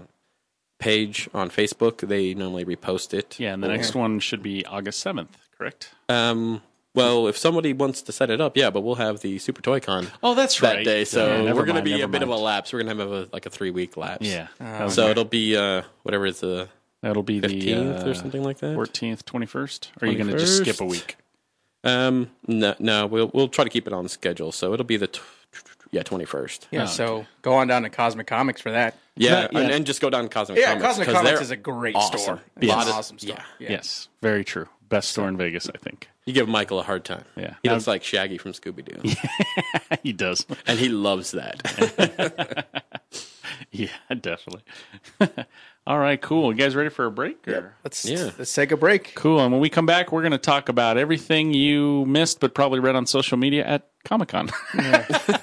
page on Facebook. They normally repost it. Yeah, and the next one should be August 7th, correct? Well, if somebody wants to set it up, but we'll have the Super Toy Con Oh, that's that right. day. So Yeah, we're going to never be mind, a bit of never a mind. lapse. We're going to have a 3-week lapse. Yeah. So it'll be whatever it's That'll be 15th the or something like that. 14th, 21st? Or are you going to just skip a 21st? week? No, we'll try to keep it on schedule. So it'll be the 21st. Yeah, so go on down to Cosmic Comics for that. Yeah, Yeah. And just go down to Cosmic Yeah, Comics. Cosmic 'cause Comics they're is a great awesome. store. Yes. It's an awesome store. Yeah. Yes, very true. Best store in Vegas, I think. You give Michael a hard time. Yeah. He looks like Shaggy from Scooby-Doo. He does. And he loves that. Yeah, definitely. All right, cool. You guys ready for a break? Or? Let's take a break. Cool. And when we come back, we're going to talk about everything you missed but probably read on social media at Comic-Con. And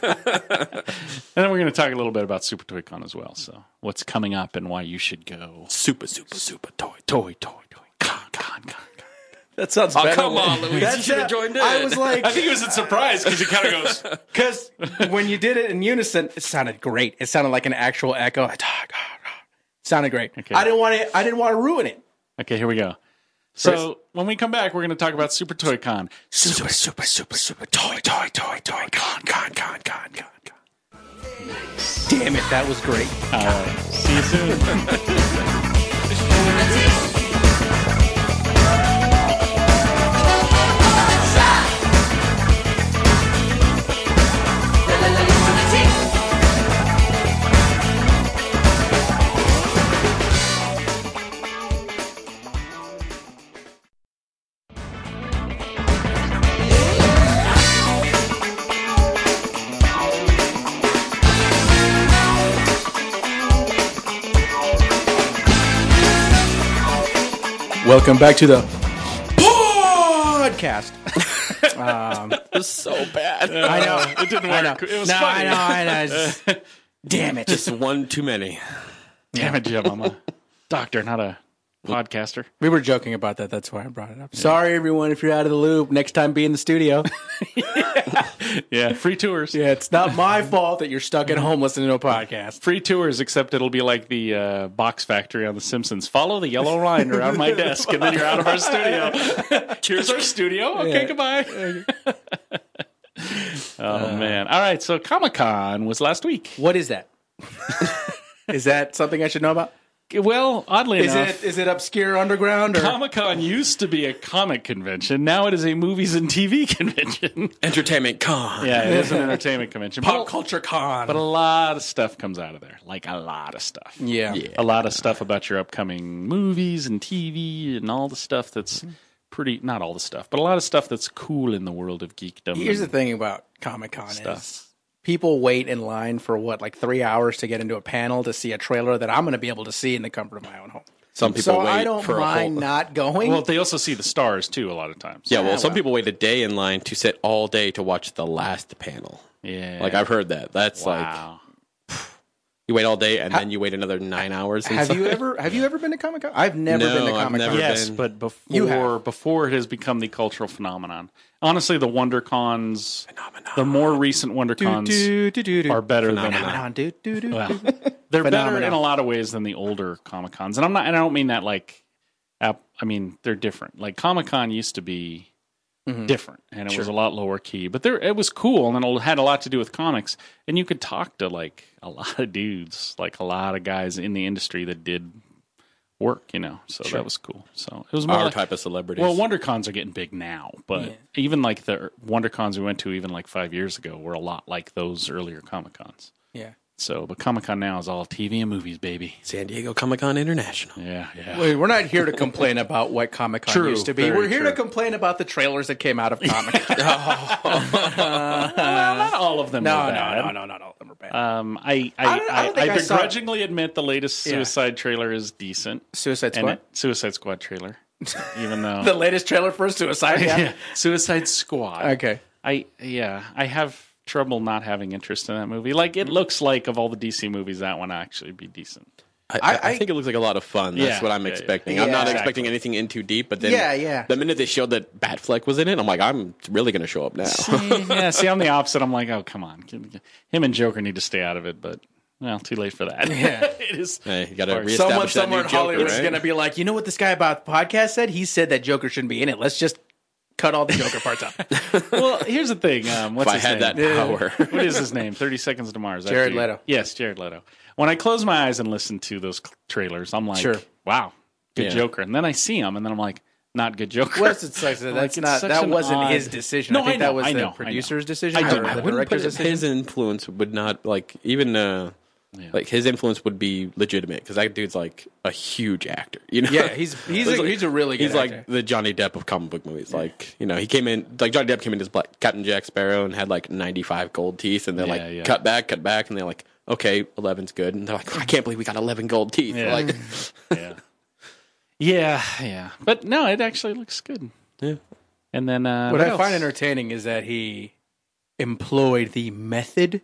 then we're going to talk a little bit about Super Toy Con as well. So what's coming up and why you should go. Super toy. Con. That sounds Oh, better. come on, Luis. You should have joined in. I was like, I think it was a surprise because he kind of goes, because when you did it in unison, it sounded great. It sounded like an actual echo. It sounded great. Okay. I didn't want to ruin it. okay, here we go. So when we come back, we're going to talk about Super Toy Con. Super toy con. Damn it, that was great. See you soon. Welcome back to the podcast. It was so bad. I know. It didn't work. It was No, funny. I know. Damn it. Just one too many. Damn it, Jim. I'm a doctor, not a podcaster. We were joking about that. That's why I brought it up. Sorry, everyone, if you're out of the loop. Next time, be in the studio. Yeah, free tours. Yeah, it's not my fault that you're stuck at home listening to a podcast. Free tours, except it'll be like the box factory on The Simpsons. Follow the yellow line around my desk, and then you're out of our studio. Here's our studio. Okay, goodbye. Oh, man. All right, so Comic-Con was last week. What is that? Is that something I should know about? Well, oddly enough, Is it obscure underground? Or? Comic-Con used to be a comic convention. Now it is a movies and TV convention. Entertainment con. Yeah, it is an entertainment convention. Pop culture con. But a lot of stuff comes out of there. Like a lot of stuff. Yeah. A lot of stuff about your upcoming movies and TV and all the stuff that's pretty, not all the stuff, but a lot of stuff that's cool in the world of geekdom. Here's the thing about Comic-Con is people wait in line for like 3 hours to get into a panel to see a trailer that I'm going to be able to see in the comfort of my own home. Some people wait I don't for mind not going. Well, they also see the stars too a lot of times. Yeah, well, some people wait a day in line to sit all day to watch the last panel. Yeah. Like, I've heard that. That's Wow. you wait all day and then you wait another 9 hours. have you ever been to Comic-Con? I've never been to I've Comic-Con. never Yes, been. but You have. before it has become the cultural phenomenon. Honestly, the WonderCons, the more recent WonderCons are better than well, they're better in a lot of ways than the older Comic-Cons. And I don't mean that like I mean they're different. Like Comic-Con used to be different and it was a lot lower key, but it was cool and it had a lot to do with comics and you could talk to like a lot of dudes, like a lot of guys in the industry that did work, so that was cool. So it was more Our like, type of celebrities. well, WonderCons are getting big now, but even like the WonderCons we went to even like 5 years ago were a lot like those earlier Comic-Cons. Yeah. So, but Comic-Con now is all TV and movies, baby. San Diego Comic-Con International. Yeah. Wait, we're not here to complain about what Comic-Con True, used to be. very We're here true. to complain about the trailers that came out of Comic-Con. Well, not all of them. No, were bad. no, not all of them are bad. I think I saw- begrudgingly admit the latest Suicide trailer is decent. Suicide And Squad? Suicide Squad trailer, even though The latest trailer for Suicide? yeah, Suicide Squad. Okay. I have trouble not having interest in that movie. Like it looks like of all the DC movies, that one actually be decent. I think it looks like a lot of fun. That's Yeah, what I'm yeah, expecting. yeah. I'm not Yeah, expecting anything in too deep, but then Yeah. the minute they showed that Batfleck was in it, I'm like, I'm really going to show up now. Yeah, see, I'm the opposite. I'm like, oh, come on. Him and Joker need to stay out of it, but, well, too late for that. Yeah. It is. Hey, you got to Someone reestablish that Somewhere new in Joker, Hollywood's right? going to be like, you know what this guy about the podcast said? He said that Joker shouldn't be in it. Let's just cut all the Joker parts out. Well, here's the thing. What's If I his had name? that power. What is his name? 30 Seconds to Mars. Jared Leto. Yes, Jared Leto. When I close my eyes and listen to those trailers, I'm like, Sure. wow, good Yeah. Joker. And then I see him, and then I'm like, not good Joker. Well, it's like, that's it's not, such that an wasn't odd- his decision. No, I think I know, that was I know, the I know. producer's decision I do. or I the wouldn't director's put decision. his influence would not like even like his influence would be legitimate because that dude's like a huge actor. Yeah, he's a really good He's actor. like the Johnny Depp of comic book movies. Like he came in like Johnny Depp came in as Captain Jack Sparrow and had like 95 gold teeth, and they're like cut back, and they're like, okay, 11's good, and they're like, I can't believe we got 11 gold teeth. Yeah. Like, yeah. But no, it actually looks good. yeah. And then what I find entertaining is that he employed the method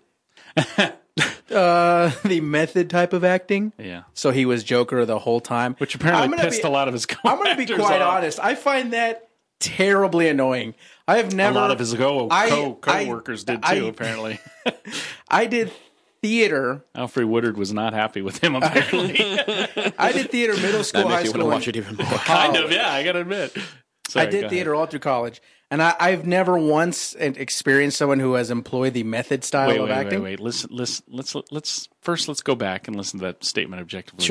type of acting. Yeah. So he was Joker the whole time. Which apparently I'm gonna pissed a lot of his I'm going to be co-actors quite off. honest. I find that terribly annoying. I have never. A lot of his co-workers did too, I- apparently. I did theater. Alfred Woodard was not happy with him, apparently. I did theater middle school, That high makes you school. want to watch it even more. Kind of, yeah, I gotta admit. Sorry, I go did ahead. theater all through college, and I've never once experienced someone who has employed the method style of acting. Wait. Let's go back and listen to that statement objectively. Sure.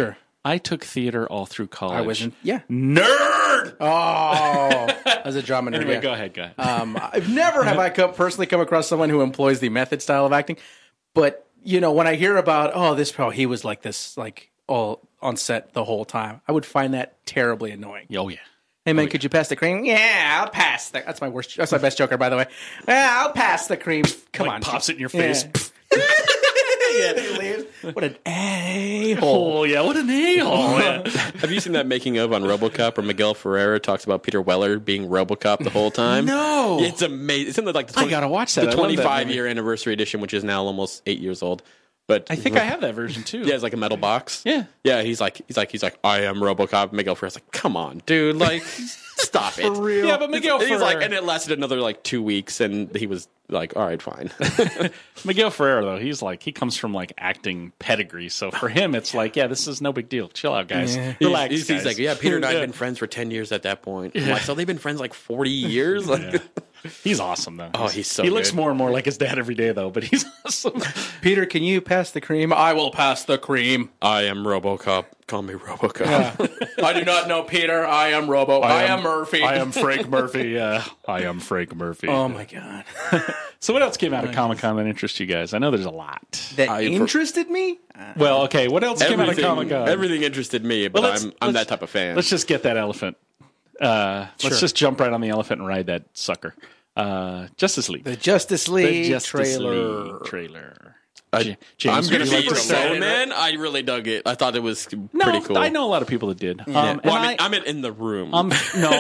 I took theater all through college. I wasn't. Yeah. Nerd. Oh, as a drama nerd. Anyway, yeah. go ahead. I've never have I personally come across someone who employs the method style of acting, but when I hear about he was like this, like all on set the whole time, I would find that terribly annoying. Oh yeah. Hey man, could you pass the cream? Yeah, I'll pass. That's my worst. That's my best joker, by the way. Yeah, I'll pass the cream. Come on, pops it in your face. Yeah. He leaves. What an a-hole. Oh yeah, what an a-hole. Have you seen that making of on RoboCop where Miguel Ferreira talks about Peter Weller being RoboCop the whole time? No. It's amazing. It's in the, I gotta watch that. The I love that 25-year anniversary edition, which is now almost 8 years old. But I think I have that version too. Yeah, it's like a metal box. Yeah. Yeah, he's like, I am RoboCop. Miguel Ferreira's like, come on, dude, like, stop it. For real. Yeah, but Miguel He's Ferreira. like, and it lasted another like 2 weeks, and he was like, all right, fine. Miguel Ferreira, though, he comes from like acting pedigree. So for him, it's like, yeah, this is no big deal. Chill out, guys. Relax, He's guys. like, yeah, Peter and I have been friends for 10 years at that point. I'm like, so they've been friends like 40 years? Like, He's awesome, though. Oh, he's so He looks good. more and more like his dad every day, though, but he's awesome. Peter, can you pass the cream? I will pass the cream. I am RoboCop. Call me RoboCop. I do not know Peter. I am Robo. I am Murphy. I am Frank Murphy. Yeah, I am Frank Murphy. Oh my god. So what else came out of Comic-Con that interests you guys? I know there's a lot. That interested me? Well, okay, what else came out of Comic-Con? Everything interested me, but Well, I'm that type of fan. Let's just get that elephant. Let's just jump right on the elephant and ride that sucker. Justice League. The Justice League The Justice trailer. League trailer. I'm James, going would to you be like to start? alone, man. I really dug it. I thought it was No, pretty cool. I know a lot of people that did. Well, And I mean in the room. I'm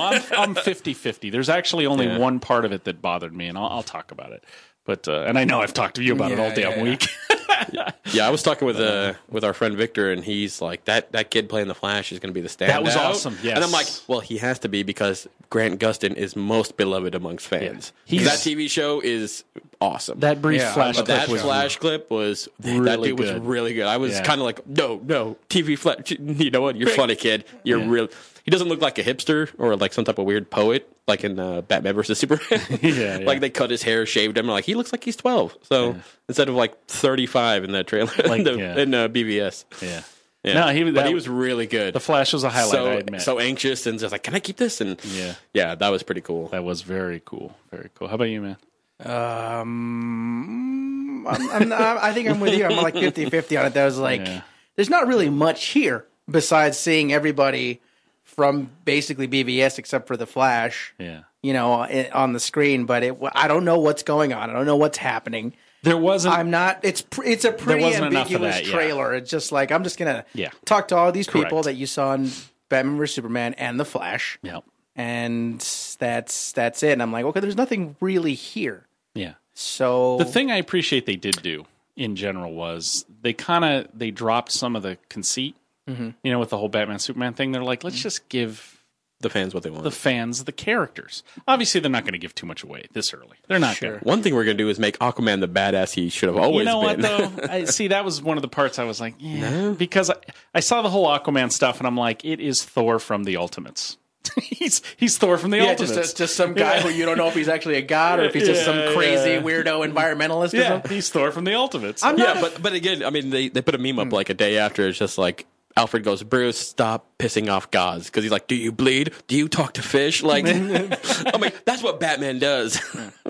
50-50. There's actually only one part of it that bothered me, and I'll talk about it. But and I know I've talked to you about it all damn week. Yeah, I was talking with our friend Victor, and he's like, that kid playing the Flash is going to be the standout. That was awesome, yes. And I'm like, well, he has to be because Grant Gustin is most beloved amongst fans. Yeah. That TV show is awesome. That brief Yeah, flash but clip That was Flash clip was that really dude was good. really good. I was Yeah. kind of like, no, TV Flash. You know what? You're funny, kid. You're real. He doesn't look like a hipster or like some type of weird poet, like in Batman versus Superman. Yeah. Like they cut his hair, shaved him. Like he looks like he's 12. So instead of like 35 in that trailer Like, in BVS. Yeah. Yeah. No, he was really good. The Flash was a highlight, I admit. So anxious and just like, can I keep this? And Yeah. that was pretty cool. That was very cool. Very cool. How about you, man? I think I'm with you. I'm like 50-50 on it. That was like, there's not really much here besides seeing everybody from basically BVS except for the Flash. Yeah. On the screen, but I don't know what's going on. I don't know what's happening. There wasn't. I'm not. It's a pretty wasn't enough of ambiguous that, yeah. trailer. It's just like I'm just gonna Yeah. talk to all these people Correct. that you saw in Batman vs Superman and the Flash, Yeah. and that's it. And I'm like, okay, there's nothing really here. Yeah. So The thing I appreciate they did do in general was they dropped some of the conceit. With the whole Batman Superman thing. They're like, let's just give The fans what they want. the fans the characters. Obviously, they're not going to give too much away this early. They're not going to. One thing we're going to do is make Aquaman the badass he should have always You know been. what though? That was one of the parts I was like, because I saw the whole Aquaman stuff and I'm like, it is Thor from the Ultimates. he's Thor from the Ultimates. just some guy who you don't know if he's actually a god or if he's just some crazy weirdo environmentalist. Or something. He's Thor from the Ultimates. But again, I mean, they put a meme up like a day after. It's just like Alfred goes, Bruce, stop pissing off gods. Because he's like, do you bleed? Do you talk to fish? Like, I mean, that's what Batman does.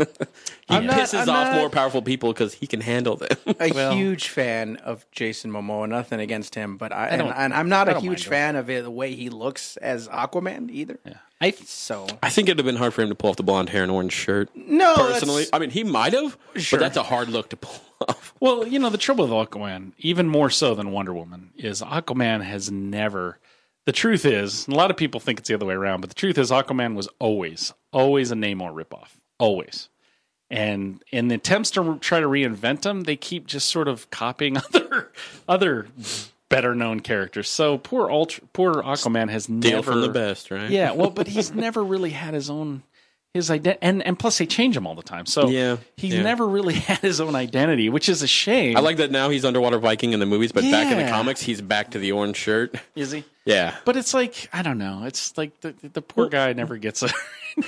He pisses off more powerful people because he can handle them. A huge fan of Jason Momoa. Nothing against him, but I'm not a huge fan of the way he looks as Aquaman either. Yeah. I think it'd have been hard for him to pull off the blonde hair and orange shirt. No, personally, I mean, he might have, but that's a hard look to pull off. Well, the trouble with Aquaman, even more so than Wonder Woman, is Aquaman has never. The truth is, and a lot of people think it's the other way around, but the truth is Aquaman was always a Namor ripoff. Always. And in the attempts to try to reinvent him, they keep just sort of copying other better known characters. So poor Aquaman has Steal never from the best, right? Yeah, well, but he's never really had his identity, and plus they change him all the time. So he's never really had his own identity, which is a shame. I like that now he's Underwater Viking in the movies, but back in the comics, he's back to the orange shirt. Is he? Yeah. But it's like, I don't know. It's like the poor guy never gets a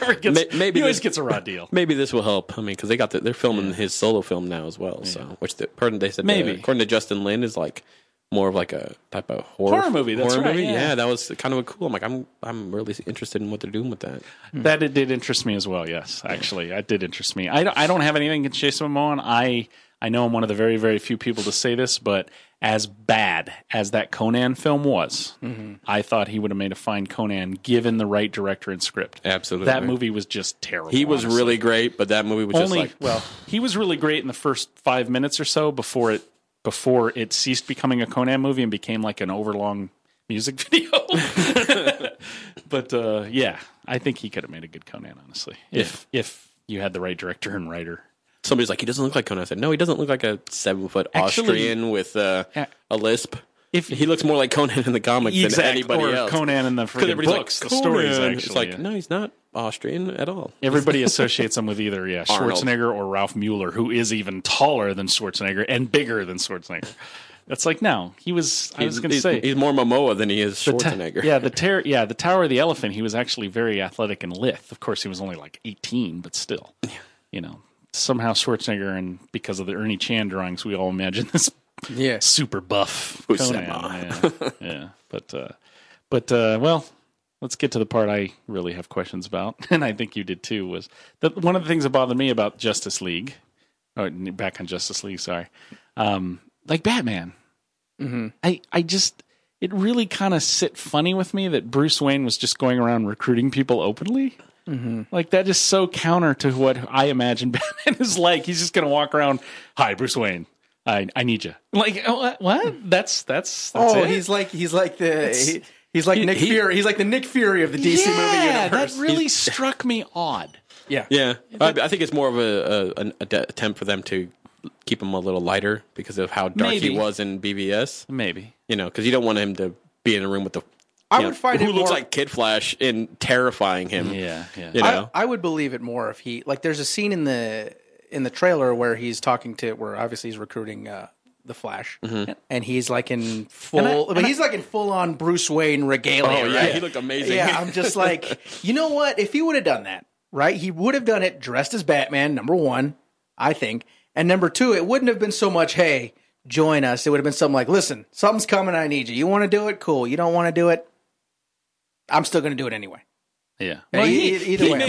he always gets a raw deal. Maybe this will help. I mean, because they're filming his solo film now as well. So, which according to Justin Lin is like more of like a type of horror movie. That's right, movie. yeah. That was kind of cool. I'm like, I'm really interested in what they're doing with that. That it did interest me as well. Yes, actually, it did interest me. I don't have anything against Jason Momoa. I know I'm one of the very, very few people to say this, but as bad as that Conan film was, I thought he would have made a fine Conan given the right director and script. Absolutely. That movie was just terrible. He was honestly. really great, but that movie was just like... Well, he was really great in the first 5 minutes or so before it ceased becoming a Conan movie and became like an overlong music video. But yeah, I think he could have made a good Conan, honestly, if you had the right director and writer. Somebody's like, he doesn't look like Conan. I said, no, he doesn't look like a 7-foot Austrian with a lisp. He looks more like Conan in the comics than anybody or else. Conan in the freaking books, like, the stories. Actually, it's like, no, he's not Austrian at all. Everybody associates him with either Schwarzenegger or Ralph Mueller, who is even taller than Schwarzenegger and bigger than Schwarzenegger. That's like, no, he was. I was going to say he's more Momoa than he is Schwarzenegger. The Tower of the Elephant. He was actually very athletic and lithe. Of course, he was only like 18, but still, somehow Schwarzenegger, and because of the Ernie Chan drawings, we all imagine this super buff Conan. Yeah. But well, let's get to the part I really have questions about, and I think you did too. Was that one of the things that bothered me about Justice League? Oh, back on Justice League. Sorry, like Batman. I just, it really kind of sit funny with me that Bruce Wayne was just going around recruiting people openly. Like, that is so counter to what I imagine Batman is like. He's just going to walk around, hi, Bruce Wayne, I need you. Like, what? That's it? He's like Nick Fury. He's like the Nick Fury of the DC movie universe. That really struck me odd. Yeah. I think it's more of an attempt for them to keep him a little lighter because of how dark he was in BVS. Maybe. Because you don't want him to be in a room with the who looks like Kid Flash and terrifying him. Yeah. I would believe it more if he, like, there's a scene in the trailer where he's talking to, where obviously he's recruiting the Flash, and he's like in full, he's like in full on Bruce Wayne regalia. Oh yeah, right? He looked amazing. Yeah, I'm just like, you know what? If he would have done that, right? He would have done it dressed as Batman. Number one, I think, and number two, it wouldn't have been so much, hey, join us. It would have been something like, listen, something's coming. I need you. You want to do it? Cool. You don't want to do it? I'm still going to do it anyway. Yeah. Well, either way,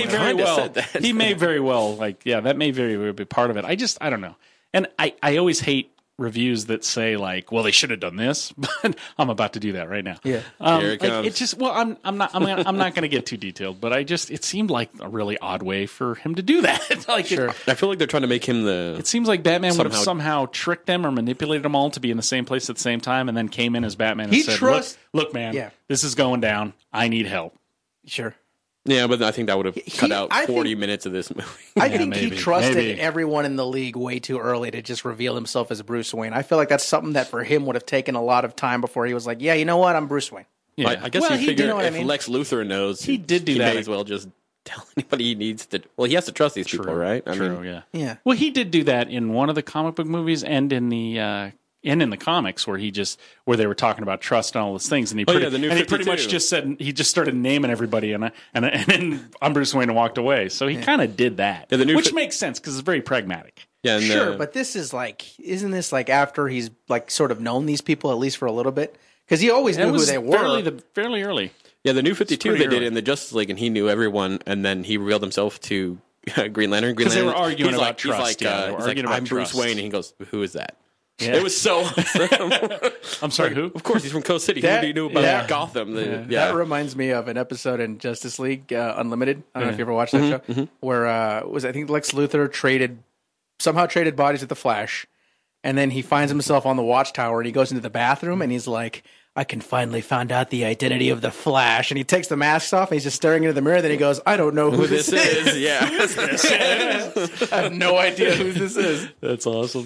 he may very well, like, that may very well be part of it. I don't know. And I always hate reviews that say, like, well, they should have done this, but I'm about to do that right now. Yeah. Here it comes. It just, well, I'm not going to get too detailed, but it seemed like a really odd way for him to do that. Like, sure. I feel like they're trying to make him it seems like Batman would have somehow tricked them or manipulated them all to be in the same place at the same time, and then came in as Batman and said, look, man, this is going down. I need help. Sure. Yeah, but I think that would have cut out 40 minutes of this movie. I think he trusted everyone in the league way too early to just reveal himself as Bruce Wayne. I feel like that's something that for him would have taken a lot of time before he was like, yeah, you know what? I'm Bruce Wayne. Yeah. I guess he figured if Lex Luthor knows, he did do that. He may as well just tell anybody he needs to. Well, he has to trust these people, right? I mean, yeah. Well, he did do that in one of the comic book movies and in the comics where where they were talking about trust and all those things, and he pretty much just said, he just started naming everybody, and then I'm Bruce Wayne and walked away. So he kind of did that, which makes sense because it's very pragmatic. Yeah, sure, but this is like, isn't this like after he's like sort of known these people at least for a little bit? Because he always knew who they were. Fairly early. Yeah, the New 52 they did in the Justice League, and he knew everyone, and then he revealed himself to Green Lantern. Because they were arguing about trust. He's like, I'm Bruce Wayne, and he goes, who is that? Yeah. It was so awesome. I'm sorry, who? Of course, he's from Coast City. Who do you know about Gotham? That reminds me of an episode in Justice League Unlimited. I don't know if you ever watched that show, where I think Lex Luthor somehow traded bodies with the Flash, and then he finds himself on the Watchtower, and he goes into the bathroom, and he's like, I can finally find out the identity of the Flash. And he takes the mask off, and he's just staring into the mirror. Then he goes, I don't know who this is. Yeah. Who is this? I have no idea who this is. That's awesome.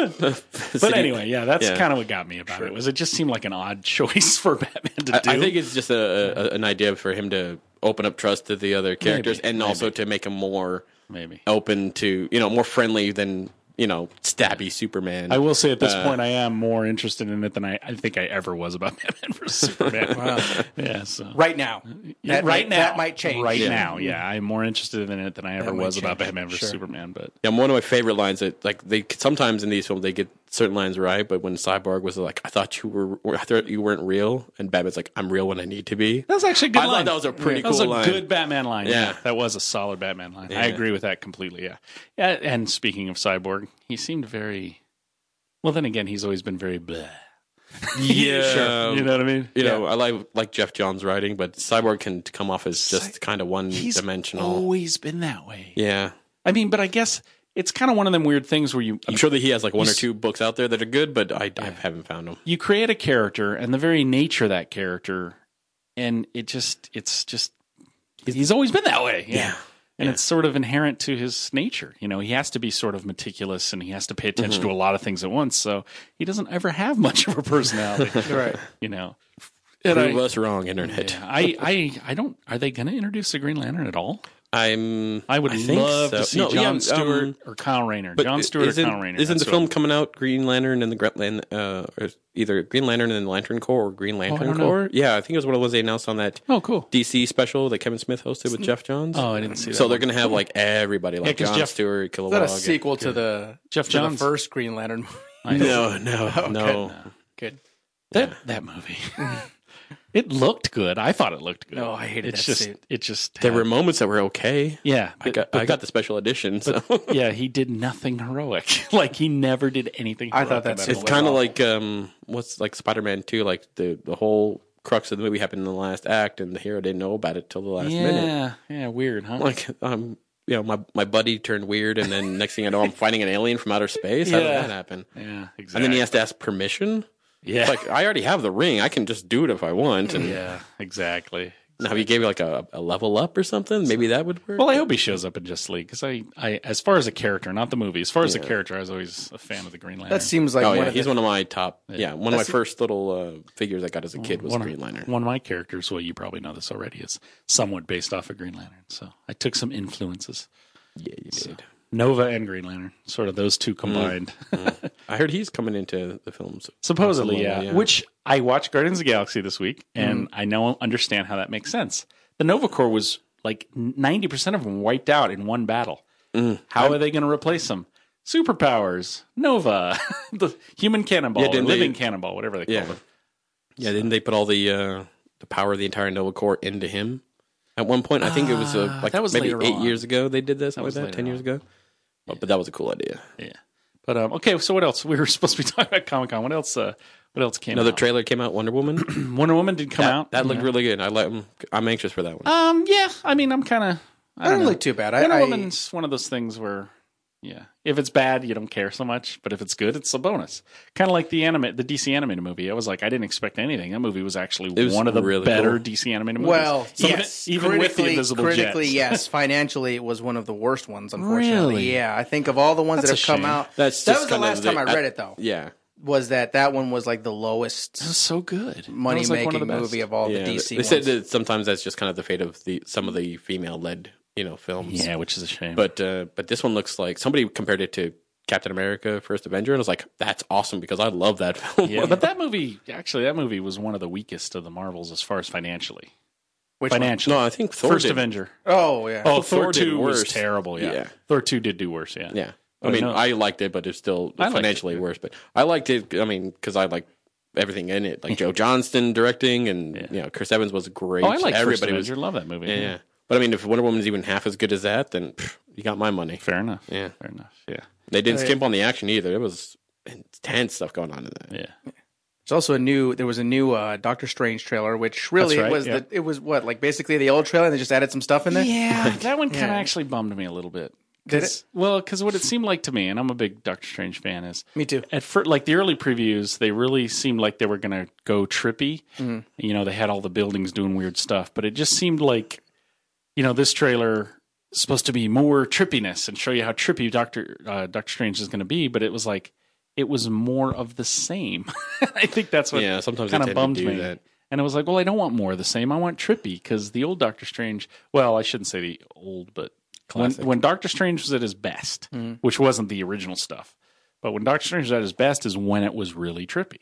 But anyway, that's kind of what got me about it. It just seemed like an odd choice for Batman to do. I think it's just an idea for him to open up trust to the other characters, and also to make him more open to, more friendly than, stabby Superman. I will say at this point I am more interested in it than I think I ever was about Batman versus Superman. Wow. Yeah, so. Right now. That might change. Right now, I'm more interested in it than I ever was about Batman versus Superman. But one of my favorite lines that, like, they sometimes in these films they get certain lines right, but when Cyborg was like, I thought you weren't real, and Batman's like, I'm real when I need to be. That was actually a good I line. thought that was a pretty cool line. That was a good Batman line. Yeah. That was a solid Batman line. Yeah. I agree with that completely, yeah. And speaking of Cyborg, he seemed very... Well, then again, he's always been very bleh. Yeah. Sure. You know what I mean? You know, I like Jeff Johns' writing, but Cyborg can come off as just kind of one-dimensional. He's always been that way. Yeah. I mean, but I guess it's kind of one of them weird things where I'm sure that he has like one or two books out there that are good, but I haven't found them. You create a character and the very nature of that character, and he's always been that way. Yeah. And it's sort of inherent to his nature. You know, he has to be sort of meticulous and he has to pay attention to a lot of things at once. So he doesn't ever have much of a personality. Right. You know. Prove us wrong, Internet. Yeah, I don't. Are they going to introduce the Green Lantern at all? I would think love so. to see John Stewart or Kyle Rayner. But John Stewart or Kyle Rayner. Isn't the film coming out Green Lantern and the or either Green Lantern and the Lantern Corps or Green Lantern Corps? Yeah, I think it was one of the ones they announced on that cool. DC special that Kevin Smith hosted with Jeff Johns. Oh, I didn't see that. So they're going to have like everybody, like John Stewart, Kilowog. Is that a sequel to the Jeff Johns? the first Green Lantern movie? No. Good. That movie. It looked good. I thought it looked good. No, I hated that suit. It just There were moments that were okay. Yeah, I got the special edition. So yeah, he did nothing heroic. Like he never did anything heroic. I thought that's it's kind of like what's like Spider-Man 2, like the whole crux of the movie happened in the last act, and the hero didn't know about it till the last minute. Yeah, weird, huh? Like you know, my buddy turned weird, and then next thing I know, I'm fighting an alien from outer space. How did that happen? Yeah, exactly. And then he has to ask permission. Yeah, It's like I already have the ring. I can just do it if I want. And yeah, exactly. now if he gave you like a level up or something, maybe that would work. Well, I hope he shows up in Justice League because I, as far as a character, not the movie, as far as the character, I was always a fan of the Green Lantern. That seems like he's one of my top. Yeah, one of my first little figures I got as a kid was Green Lantern. One of my characters, well, you probably know this already, is somewhat based off of Green Lantern. So I took some influences. Yeah, you did. Nova and Green Lantern, sort of those two combined. I heard he's coming into the films. Supposedly, yeah. Which I watched Guardians of the Galaxy this week, and I understand how that makes sense. The Nova Corps was like 90% of them wiped out in one battle. How are they going to replace them? Superpowers, Nova, the human cannonball, or living cannonball, whatever they call it. Yeah, didn't they put all the power of the entire Nova Corps into him? At one point, I think it was that was maybe later 8 on. years ago they did this. was 10 years ago. But that was a cool idea. Yeah. But okay, so what else? We were supposed to be talking about Comic-Con. What else came out? Another trailer came out, Wonder Woman. Wonder Woman did come out. That looked really good. I'm anxious for that one. Yeah, I mean, I'm kind of... I don't look too bad. Wonder Woman's one of those things where, yeah, if it's bad, you don't care so much. But if it's good, it's a bonus. Kind of like the DC animated movie. I was like, I didn't expect anything. That movie was actually one of the really better cool. DC animated movies. Well, yes. Even with the invisible critically, jets. yes. Financially, it was one of the worst ones, unfortunately. Really? Yeah, I think of all the ones That's that have a come shame. out, That's that just was the kind of last time I read it, though. Yeah. Was that one was like the lowest It was so good. money-making movie of all the DC They ones. said that sometimes that's just kind of the fate of some of the female-led films. Yeah, which is a shame. But this one looks like somebody compared it to Captain America: First Avenger, and I was like, "That's awesome," because I love that film. yeah, but that movie was one of the weakest of the Marvels as far as financially. Which one? Financially, No, I think Thor First did. Avenger. Oh, yeah. Oh, Thor Thor did 2 was worse. terrible. Yeah. Thor 2 did do worse. Yeah. Yeah, Oh, I mean, no. I liked it, but it's still I liked financially it. worse. But I liked it. I mean, because I like everything in it, like Joe Johnston directing, and Chris Evans was great. Oh, I like First Everybody Avenger. Love that movie. yeah. But I mean, if Wonder Woman's even half as good as that, then you got my money. Fair enough. Yeah. Fair enough. Yeah. They didn't skimp on the action either. There was intense stuff going on in that. Yeah. There's also there was a new Doctor Strange trailer, which really That's right, it was what, like basically the old trailer and they just added some stuff in there? Yeah. That one kind of actually bummed me a little bit. Did it? Well, because what it seemed like to me, and I'm a big Doctor Strange fan, is Me too. at first, like the early previews, they really seemed like they were going to go trippy. Mm-hmm. You know, they had all the buildings doing weird stuff, but it just seemed like, this trailer is supposed to be more trippiness and show you how trippy Doctor Strange is going to be. But it was like it was more of the same. I think that's what sometimes they kind of tend bummed to do me. that. And I was like, well, I don't want more of the same. I want trippy because the old Doctor Strange. Well, I shouldn't say the old, but when Doctor Strange was at his best, which wasn't the original stuff, but when Doctor Strange was at his best is when it was really trippy,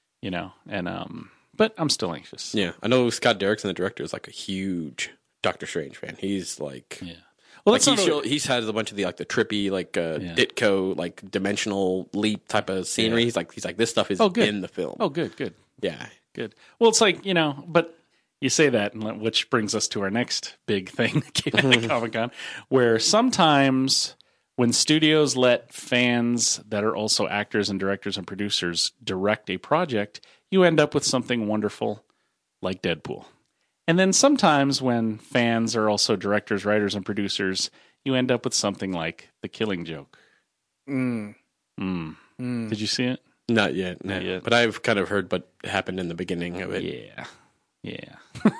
And but I'm still anxious. Yeah, I know Scott Derrickson, the director, is like a huge Doctor Strange fan. He's like, Well, Like that's not he's had a bunch of the trippy Ditko dimensional leap type of scenery. Yeah. He's like this stuff is good. in the film. Oh, good. Yeah. Good. Well, it's like, but you say that, which brings us to our next big thing that came out of Comic-Con, where sometimes when studios let fans that are also actors and directors and producers direct a project, you end up with something wonderful like Deadpool. And then sometimes when fans are also directors, writers, and producers, you end up with something like The Killing Joke. Did you see it? Not yet. No. Not yet. But I've kind of heard what happened in the beginning of it. Yeah.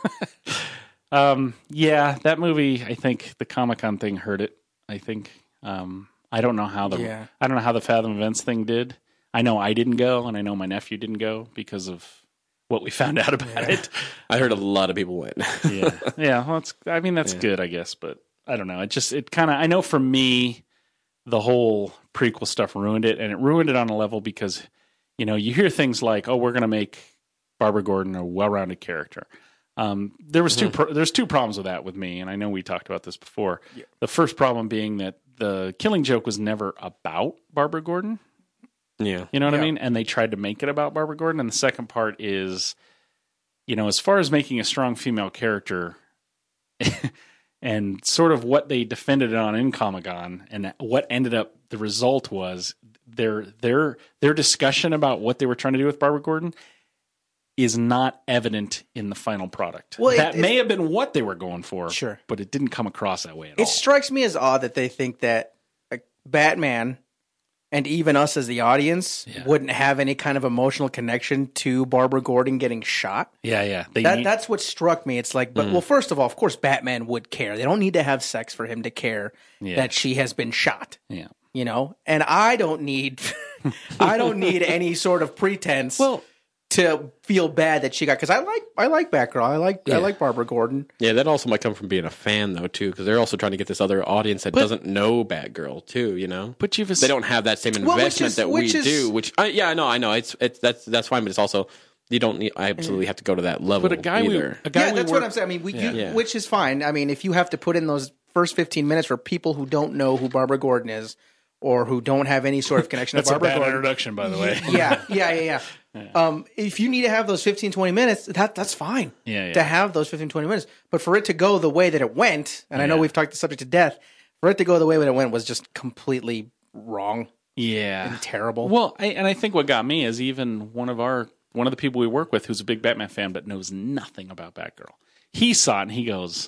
Yeah, that movie, I think the Comic-Con thing hurt it. I think I don't know how the Fathom Events thing did. I know I didn't go, and I know my nephew didn't go because of what we found out about it. I heard a lot of people went. Yeah. Well, that's good, I guess, but I don't know. It kind of, I know for me, the whole prequel stuff ruined it, and it ruined it on a level because, you hear things like, "Oh, we're going to make Barbara Gordon a well-rounded character." There's two problems with that with me, and I know we talked about this before. Yeah. The first problem being that The Killing Joke was never about Barbara Gordon. Yeah. You know what I mean? And they tried to make it about Barbara Gordon. And the second part is, as far as making a strong female character and sort of what they defended it on in Comic-Con and what ended up the result was their discussion about what they were trying to do with Barbara Gordon is not evident in the final product. Well, that may have been what they were going for, sure, but it didn't come across that way at all. It strikes me as odd that they think that Batman and even us as the audience wouldn't have any kind of emotional connection to Barbara Gordon getting shot. Yeah. That's what struck me. It's like, well, first of all, of course, Batman would care. They don't need to have sex for him to care that she has been shot. Yeah. And I don't need any sort of pretense to feel bad that she got, because I like Batgirl. I like Barbara Gordon. Yeah, that also might come from being a fan though too, because they're also trying to get this other audience that doesn't know Batgirl too. But they don't have that same investment that we do. Which I know. It's that's fine, but it's also you don't need. I absolutely have to go to that level. But that's what I'm saying. I mean, which is fine. I mean, if you have to put in those first 15 minutes for people who don't know who Barbara Gordon is or who don't have any sort of connection to Barbara Gordon. That's a bad introduction, by the way. Yeah. If you need to have those 15, 20 minutes, that's fine to have those 15, 20 minutes. But for it to go the way that it went, and I know we've talked the subject to death, for it to go the way that it went was just completely wrong. Yeah. And terrible. Well, I think what got me is even one of the people we work with who's a big Batman fan but knows nothing about Batgirl. He saw it and he goes,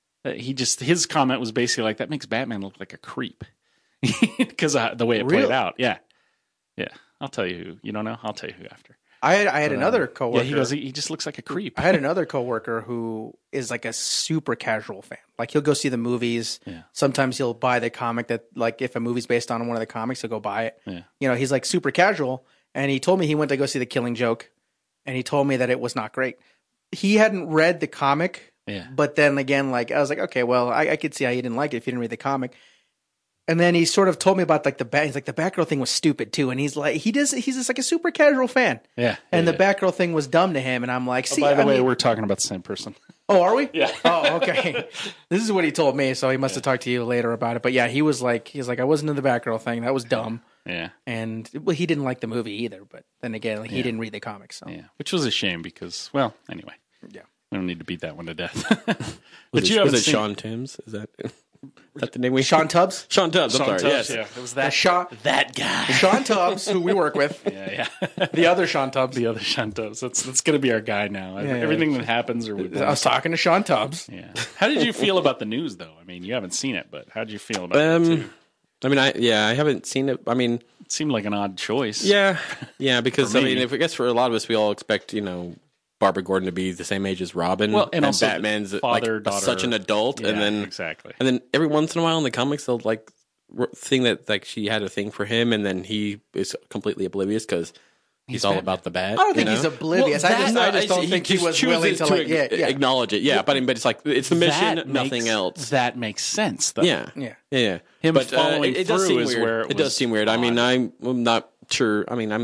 his comment was basically like, that makes Batman look like a creep. Because the way it played out. Yeah. I'll tell you who. You don't know? I'll tell you who after. I had another coworker. Yeah, he goes, he just looks like a creep. I had another coworker who is like a super casual fan. Like he'll go see the movies. Yeah. Sometimes he'll buy the comic that, like, if a movie's based on one of the comics, he'll go buy it. Yeah. He's like super casual. And he told me he went to go see The Killing Joke, and he told me that it was not great. He hadn't read the comic. Yeah. But then again, like, I was like, okay, well, I could see how you didn't like it if you didn't read the comic. And then he sort of told me about like he's like, the Batgirl thing was stupid too. And he's like, he's just like a super casual fan. Yeah. And the Batgirl thing was dumb to him. And I'm like, see, by the way, we're talking about the same person. Oh, are we? Yeah. Oh, okay. This is what he told me. So he must have talked to you later about it. But yeah, he was like, I wasn't into the Batgirl thing. That was dumb. Yeah. And he didn't like the movie either. But then again, he didn't read the comics. So. Yeah. Which was a shame because, well, anyway. Yeah. We don't need to beat that one to death. Was it Sean Timms? Is that the name we? Sean Tubbs? Sean Tubbs. I'm sorry. Tubbs, yes. Yeah. It was that that guy. Sean Tubbs, who we work with. Yeah. The other Sean Tubbs. The other Sean Tubbs. That's going to be our guy now. Everything that happens. I was talking to Sean Tubbs. Yeah. How did you feel about the news, though? I mean, you haven't seen it, but how did you feel about it, too? I mean, I haven't seen it. I mean, it seemed like an odd choice. Yeah, because I mean, I guess for a lot of us, we all expect Barbara Gordon to be the same age as Robin, and also Batman's father, daughter, such an adult, and then exactly, and then every once in a while in the comics they'll like thing that like she had a thing for him, and then he is completely oblivious because he's all about the bat. I don't think he's oblivious. I just don't think he was willing to acknowledge it. Yeah, but it's like it's the mission, nothing else. That makes sense, though. Yeah. Him following through is where it does seem weird. I mean, I'm not sure. I mean,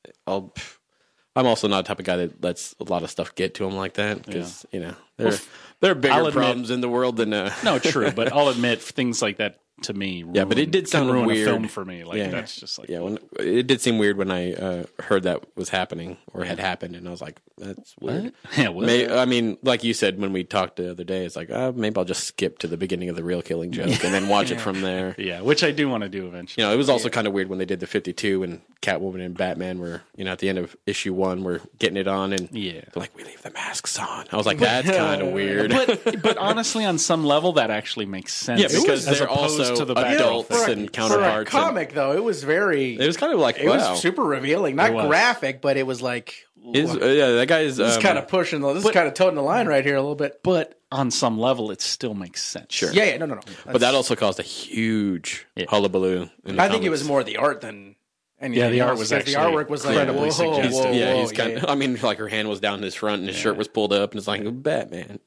I'm also not the type of guy that lets a lot of stuff get to him like that because There are bigger I'll admit- problems in the world than No, true, but I'll admit things like that to me. Yeah, but it did sound ruin weird. a film for me. Like Yeah. that's just like yeah. When it did seem weird when I heard that was happening or had happened, and I was like, "That's weird." Yeah, what? I mean, like you said when we talked the other day, it's like maybe I'll just skip to the beginning of the real Killing Joke and then watch it from there. Yeah, which I do want to do eventually. You know, it was also kind of weird when they did the 52 and Catwoman and Batman were, you know, at the end of issue 1, we're getting it on, and Yeah. they're like, "We leave the masks on." I was like, "That's kind of weird." But honestly, on some level, that actually makes sense. Yeah, because as they're opposed also to the adults Batgirl thing. and For a counterparts. and- comic, though, it was very. it was kind of like, It wow. was super revealing. Not was. graphic, but it was like. Yeah, that guy is. This is kind of pushing. This is kind of toting the line right here a little bit. But on some level, it still makes sense. Sure. Yeah, no. But that also caused a huge hullabaloo. In the I think it was comics. more the art than anything. Yeah, the art else, was 'cause actually the artwork was like incredibly whoa, suggestive. whoa, Yeah, whoa, he's kind of. I mean, like her hand was down his front and his shirt was pulled up, and it's like Batman.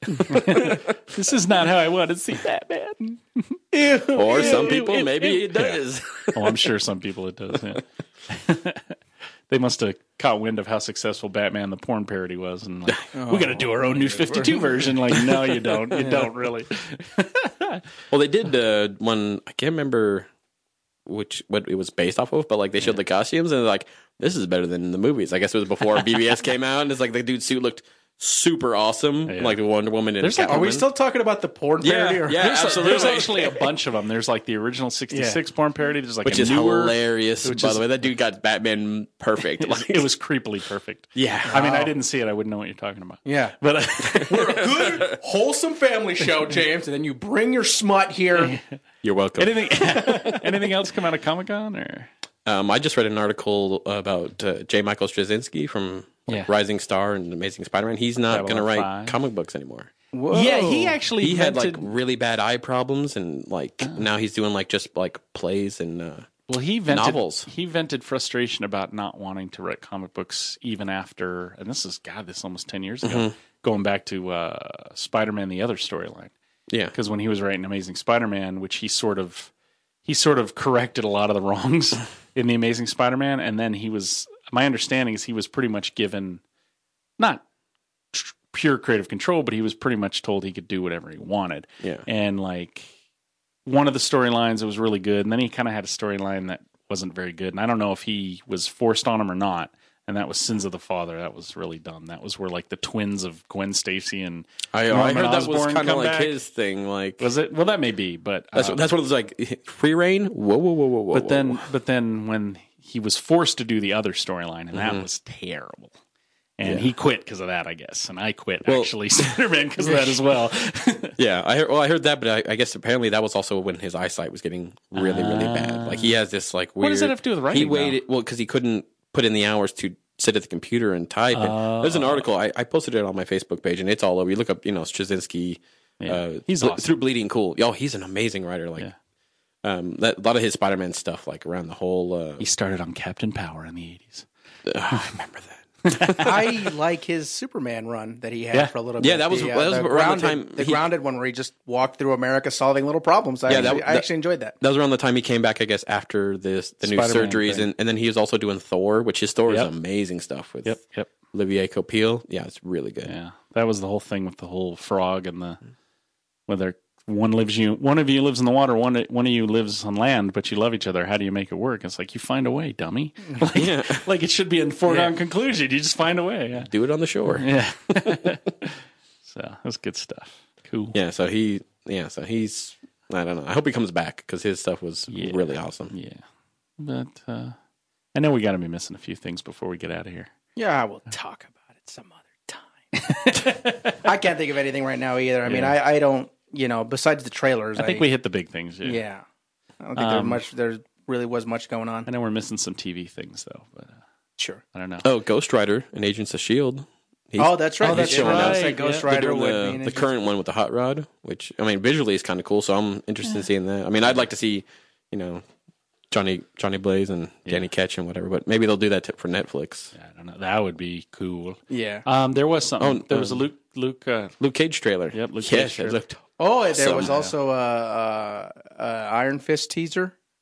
This is not how I want to see Batman. Or some people, maybe it does. Oh, I'm sure some people it does. Yeah. They must have caught wind of how successful Batman the porn parody was, and like, we got to do our own new 52 version. Like, no, you don't. You don't really. Well, they did one. I can't remember what it was based off of, but like they showed the costumes, and they're like, "This is better than the movies." I guess it was before BBS came out, and it's like the dude's suit looked super awesome, like the Wonder Woman and There's like- Catwoman. Are we still talking about the porn parody? Yeah, or? yeah, absolutely. There's actually a bunch of them. There's like the original 66 porn parody. There's like Which a is newer, hilarious, by the way. That dude got Batman perfect. Like, It was creepily perfect. yeah. I mean, I didn't see it. I wouldn't know what you're talking about. Yeah. But We're a good, wholesome family show, James, and then you bring your smut here. You're welcome. anything else come out of Comic-Con or? I just read an article about J. Michael Straczynski from Rising Star and Amazing Spider-Man. He's not going to Babylon write 5. comic books anymore. Whoa. Yeah, he actually He had like invented- really bad eye problems, and like now he's doing like just like plays and Well, he vented, novels. He vented frustration about not wanting to write comic books even after, and this is almost 10 years ago, going back to Spider-Man, the other storyline. yeah. Because when he was writing Amazing Spider-Man, which he sort of corrected a lot of the wrongs in the Amazing Spider-Man, and then my understanding is he was pretty much given not pure creative control, but he was pretty much told he could do whatever he wanted. Yeah. And like one of the storylines that was really good, and then he kind of had a storyline that wasn't very good, and I don't know if he was forced on him or not. And that was Sins of the Father. That was really dumb. That was where like the twins of Gwen Stacy and I Norman heard that was Osborn kind of come like back. his thing. Like Was it? Well, that may be, but that's what it was like. Free reign. Whoa. But then when he was forced to do the other storyline, and that was terrible. And he quit because of that, I guess. And I quit actually Spider-Man because of that as well. Yeah, I heard that, but I guess apparently that was also when his eyesight was getting really bad. Like he has this like weird. What does that have to do with writing, He waited because he couldn't put in the hours to sit at the computer and type. And there's an article I posted it on my Facebook page, and it's all over. You look up, Straczynski. He's awesome. Through Bleeding Cool. Y'all, he's an amazing writer. Like a lot of his Spider-Man stuff, like around the whole. He started on Captain Power in the 80s. I remember that. I like his Superman run that he had for a little bit. Yeah, that was around grounded, the time the grounded one where he just walked through America solving little problems. I actually enjoyed that. That was around the time he came back, I guess, after the new Spider-Man surgeries, thing. and then he was also doing Thor, which his Thor is amazing stuff with Yep. Olivier Coipel. Yeah, it's really good. Yeah, that was the whole thing with the whole frog and the whether one of you lives in the water, one of you lives on land, but you love each other. How do you make it work? It's like you find a way, dummy. Like it should be a foregone conclusion. You just find a way. Yeah. Do it on the shore. Yeah. So that's good stuff. Cool. Yeah, so he's. I don't know. I hope he comes back because his stuff was really awesome. Yeah. But I know we got to be missing a few things before we get out of here. Yeah, we'll talk about it some other time. I can't think of anything right now either. I mean, I don't. Besides the trailers, I think we hit the big things. Yeah, I don't think there really was much going on. I know we're missing some TV things though, but Sure. I don't know. Oh, Ghost Rider and Agents of S.H.I.E.L.D. That's right. He's showing up. That Ghost They're Rider doing would be the current one with the hot rod, which I mean visually is kind of cool. So I'm interested in seeing that. I mean, I'd like to see Johnny Blaze and Danny Ketch and whatever, but maybe they'll do that for Netflix. I don't know. That would be cool. Yeah. There was something. There was a Luke Cage trailer. Yep, Luke Cage Yes, trailer. it looked. There was also a Iron Fist teaser.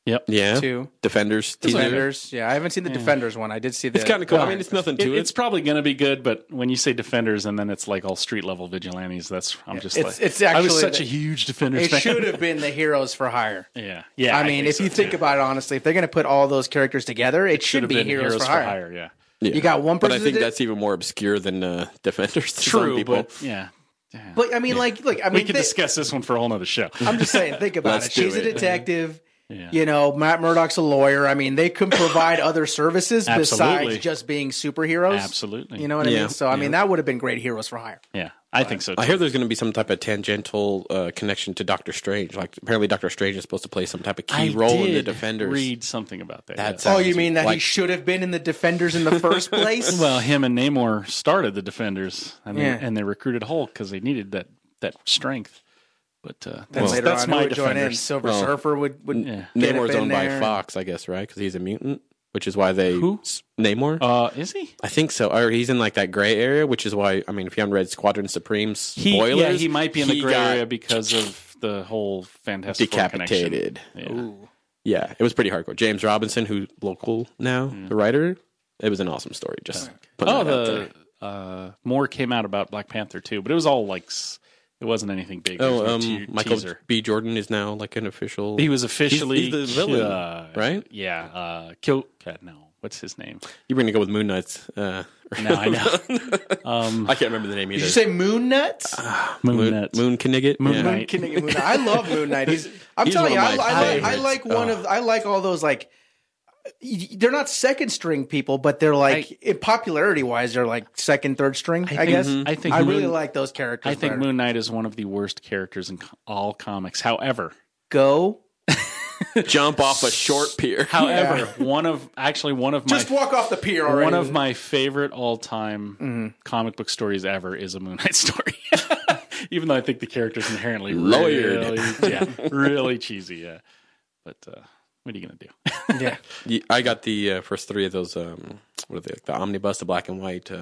Yep. Yeah. 2. Defenders. teaser. Defenders. Yeah, I haven't seen the Defenders one. I did see the. It's kind of cool. I mean, it's nothing to it. It's probably going to be good, but when you say Defenders and then it's like all street level vigilantes, I'm just It's I actually was such a huge Defenders It fan. should have been the Heroes for Hire. Yeah. Yeah. I mean, if you think about it honestly, if they're going to put all those characters together, it should have be been Heroes for Hire. Yeah. Yeah. You got one But person. I think that did- that's even more obscure than Defenders. to True, some people. but yeah. But I mean, look. I mean, We could discuss this one for a whole nother show. I'm just saying. Think about Let's it. do She's a it. detective. Yeah. You know, Matt Murdock's a lawyer. I mean, they can provide other services Absolutely. besides just being superheroes. Absolutely. You know what I Yeah. mean? So, I mean, that would have been great Heroes for Hire. Yeah. I think so too. I hear there's going to be some type of tangential connection to Doctor Strange. Like apparently, Doctor Strange is supposed to play some type of key role in the did Defenders. read something about that. That's yes. Oh, you mean that he Like- should have been in the Defenders in the first place? Well, him and Namor started the Defenders, Yeah. and they recruited Hulk because they needed that strength. But Then later that's on, my who would join in? Defenders. Silver Well, Surfer would Yeah. get Namor's up in owned there. by Fox, I guess, right? Because he's a mutant, which is why they Who? Namor. Is he? I think so. Or he's in like that gray area, which is why. I mean, if you haven't read Squadron Supreme, spoilers. he might be in the he gray got area because of the whole Fantastic Four connection. decapitated. Yeah. Yeah, it was pretty hardcore. James Robinson, who's local now, the writer. It was an awesome story. Just putting Oh, that out there. more came out about Black Panther too, but it was all like it wasn't anything big. There was no Michael teaser. B. Jordan is now like an official. He was officially he's the villain, right? Yeah. No, what's his name? You were going to go with Moon Knight's. No, I know. I can't remember the name either. Did you say Moon Nuts? Moon Nuts. Moon Knigget? Moon Yeah. Knight. Moon Knight. I love Moon Knight. I'm He's telling you, one of my I favorites. like all those like. They're not second string people, but they're like in popularity wise, they're like second, third string. I guess. I think I really Moon- like those characters. I think better. Moon Knight is one of the worst characters in all comics. However, Go. Jump off a short pier. one of my Just walk off the pier already. one of my favorite all time comic book stories ever is a Moon Knight story. Even though I think the character's inherently Lawyered. really cheesy. Yeah, but what are you gonna do? Yeah. I got the first three of those. What are they? Like the omnibus, the black and white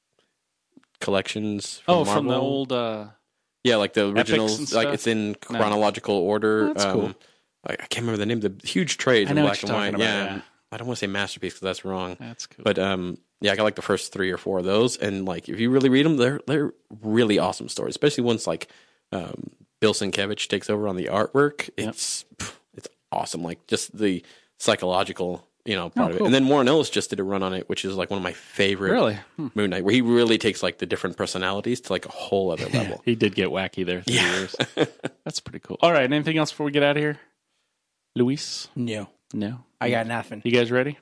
collections. From Marvel. From the old. Yeah, like the and originals. Like stuff? it's in chronological order. That's cool. I can't remember the name. The huge trades I in know black what and you're white. talking about, yeah. I don't want to say masterpiece because that's wrong. That's cool. But yeah, I got like the first 3 or 4 of those, and like if you really read them, they're really awesome stories. Especially once like Bill Sienkiewicz takes over on the artwork. It's awesome. Like just the psychological part of it. cool. And then Warren Ellis just did a run on it, which is like one of my favorite Really? Moon Knight, where he really takes like the different personalities to like a whole other level. He did get wacky there through the years. That's pretty cool. All right, anything else before we get out of here? Luis? No, No. I got nothing. You guys ready?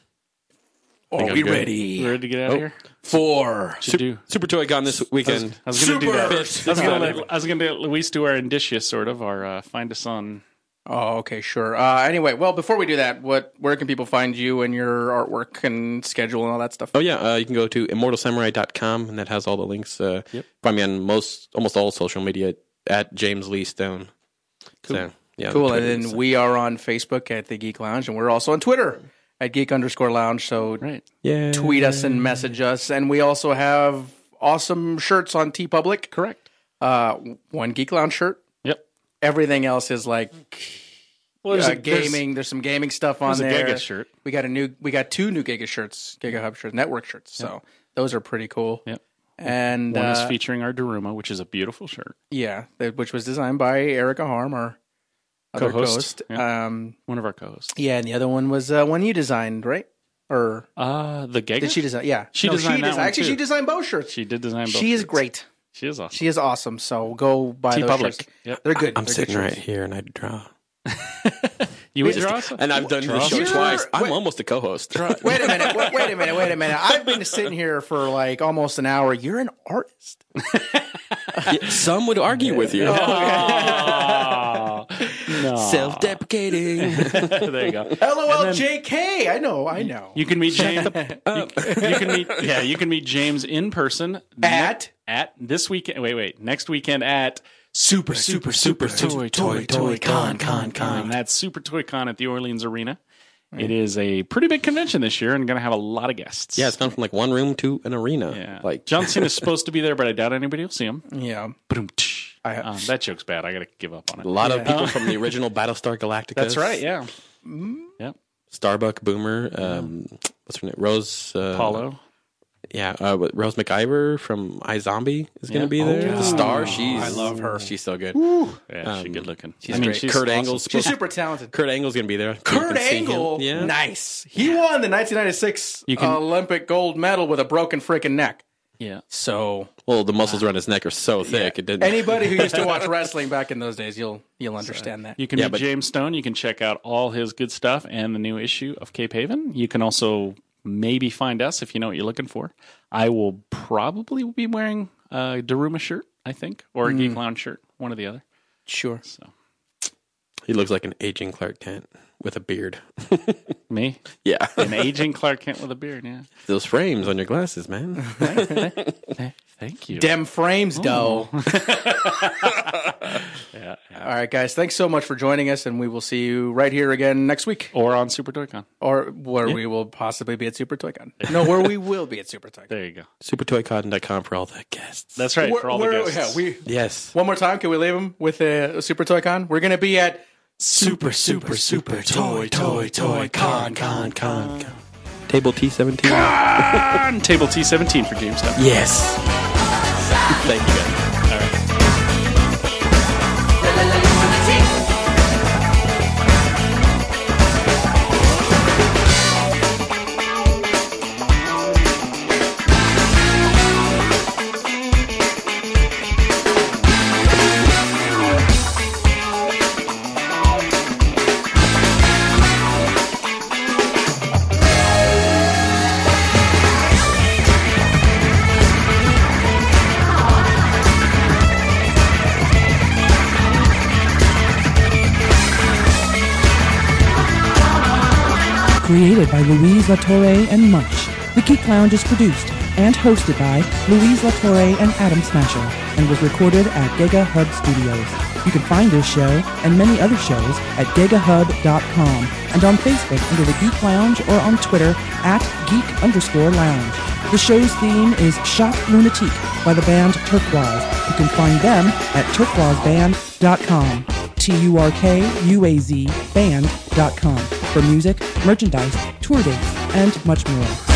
Are I'm we good. ready? You ready to get out of here? For Should do. Super Toy Con this weekend. I was going to do that. Super. I was going to let Luis do our indicia, sort of, our find us on. Oh, okay, sure. Anyway, well, before we do that, where can people find you and your artwork and schedule and all that stuff? Oh yeah, you can go to immortalsamurai.com and that has all the links. Find me on almost all social media at James Lee Stone. Cool. So, yeah, Cool. Twitter, And then so- we are on Facebook at the Geek Lounge, and we're also on Twitter at Geek_Lounge. So Right. yeah. tweet us and message us. And we also have awesome shirts on TeePublic. Correct. One Geek Lounge shirt. Yep. Everything else is like Well, gaming. There's some gaming stuff on there's a there. Giga shirt. We got two new Giga shirts, Giga Hub shirts, network shirts. So those are pretty cool. Yep. And One is featuring our Daruma, which is a beautiful shirt. yeah, which was designed by Erica Harm, our other Co-host. co-host. One of our co-hosts. Yeah, and the other one was one you designed, right? Or The Giga? did she design? Yeah, She designed that one, Actually, too. she designed both shirts. She did design both She is shirts. great. She is awesome. She is awesome. So go buy those TeePublic. shirts. Yep. They're good. I'm They're sitting good right shirts. here and I draw. You would draw some? And I've done this show You're- twice. I'm wait. almost a co-host. Wait a minute. I've been sitting here for like almost an hour. You're an artist. Some would argue with you. Oh, no. Self-deprecating. There you go. LOL JK. I know. You can meet James. You can meet James in person At this weekend. Wait, next weekend at Super Toy Con. That's Super Toy Con at the Orleans Arena. It is a pretty big convention this year and going to have a lot of guests. Yeah, it's gone from like one room to an arena. Yeah. Like John Cena's supposed to be there, but I doubt anybody will see him. yeah. That joke's bad. I got to give up on it. a lot of people from the original Battlestar Galactica. That's right. Yeah. Yep. Starbuck, Boomer, what's her name? Rose Paulo. Yeah, Rose McIver from iZombie is going to be Oh, there. yeah. The star, I love her. She's so good. Yeah, she's good looking. she's great. Kurt Angle's She's super talented. Kurt Angle's going to be there. Kurt Angle, Yeah. nice. He won the 1996 Olympic gold medal with a broken freaking neck. Yeah. So Well, the muscles around his neck are so thick. It didn't. anybody who used to watch wrestling back in those days, you'll understand that. You can meet James Stone. You can check out all his good stuff and the new issue of Cape Haven. You can also maybe find us if you know what you're looking for. I will probably be wearing a Daruma shirt, I think, or a Geek Lounge shirt, one or the other. Sure. So He looks like an aging Clark Kent with a beard. me, Yeah. an aging Clark Kent with a beard. Yeah. Those frames on your glasses, man. Thank you. Dem frames, though. Yeah. All right, guys. Thanks so much for joining us, and we will see you right here again next week. Or on Super Toy-Con. Or where we will possibly be at Super Toy-Con. No, where we will be at Super Toy-Con. There you go. SuperToyCon.com for all the guests. That's right. for all the guests. Yeah, Yes. one more time, can we leave them with a Super Toy-Con? We're going to be at Super Toy Con. Table T17. On Table T17 for GameStop. Yes. Thank you, guys. Created by Louise Latorre and Munch, The Geek Lounge is produced and hosted by Louise Latorre and Adam Smasher, and was recorded at Giga Hub Studios. You can find this show and many other shows at gigahub.com and on Facebook under The Geek Lounge or on Twitter at geek_lounge. The show's theme is Shock Lunatique by the band Turquoise. You can find them at turquoiseband.com. TURKUAZ band.com for music, merchandise, tour dates, and much more.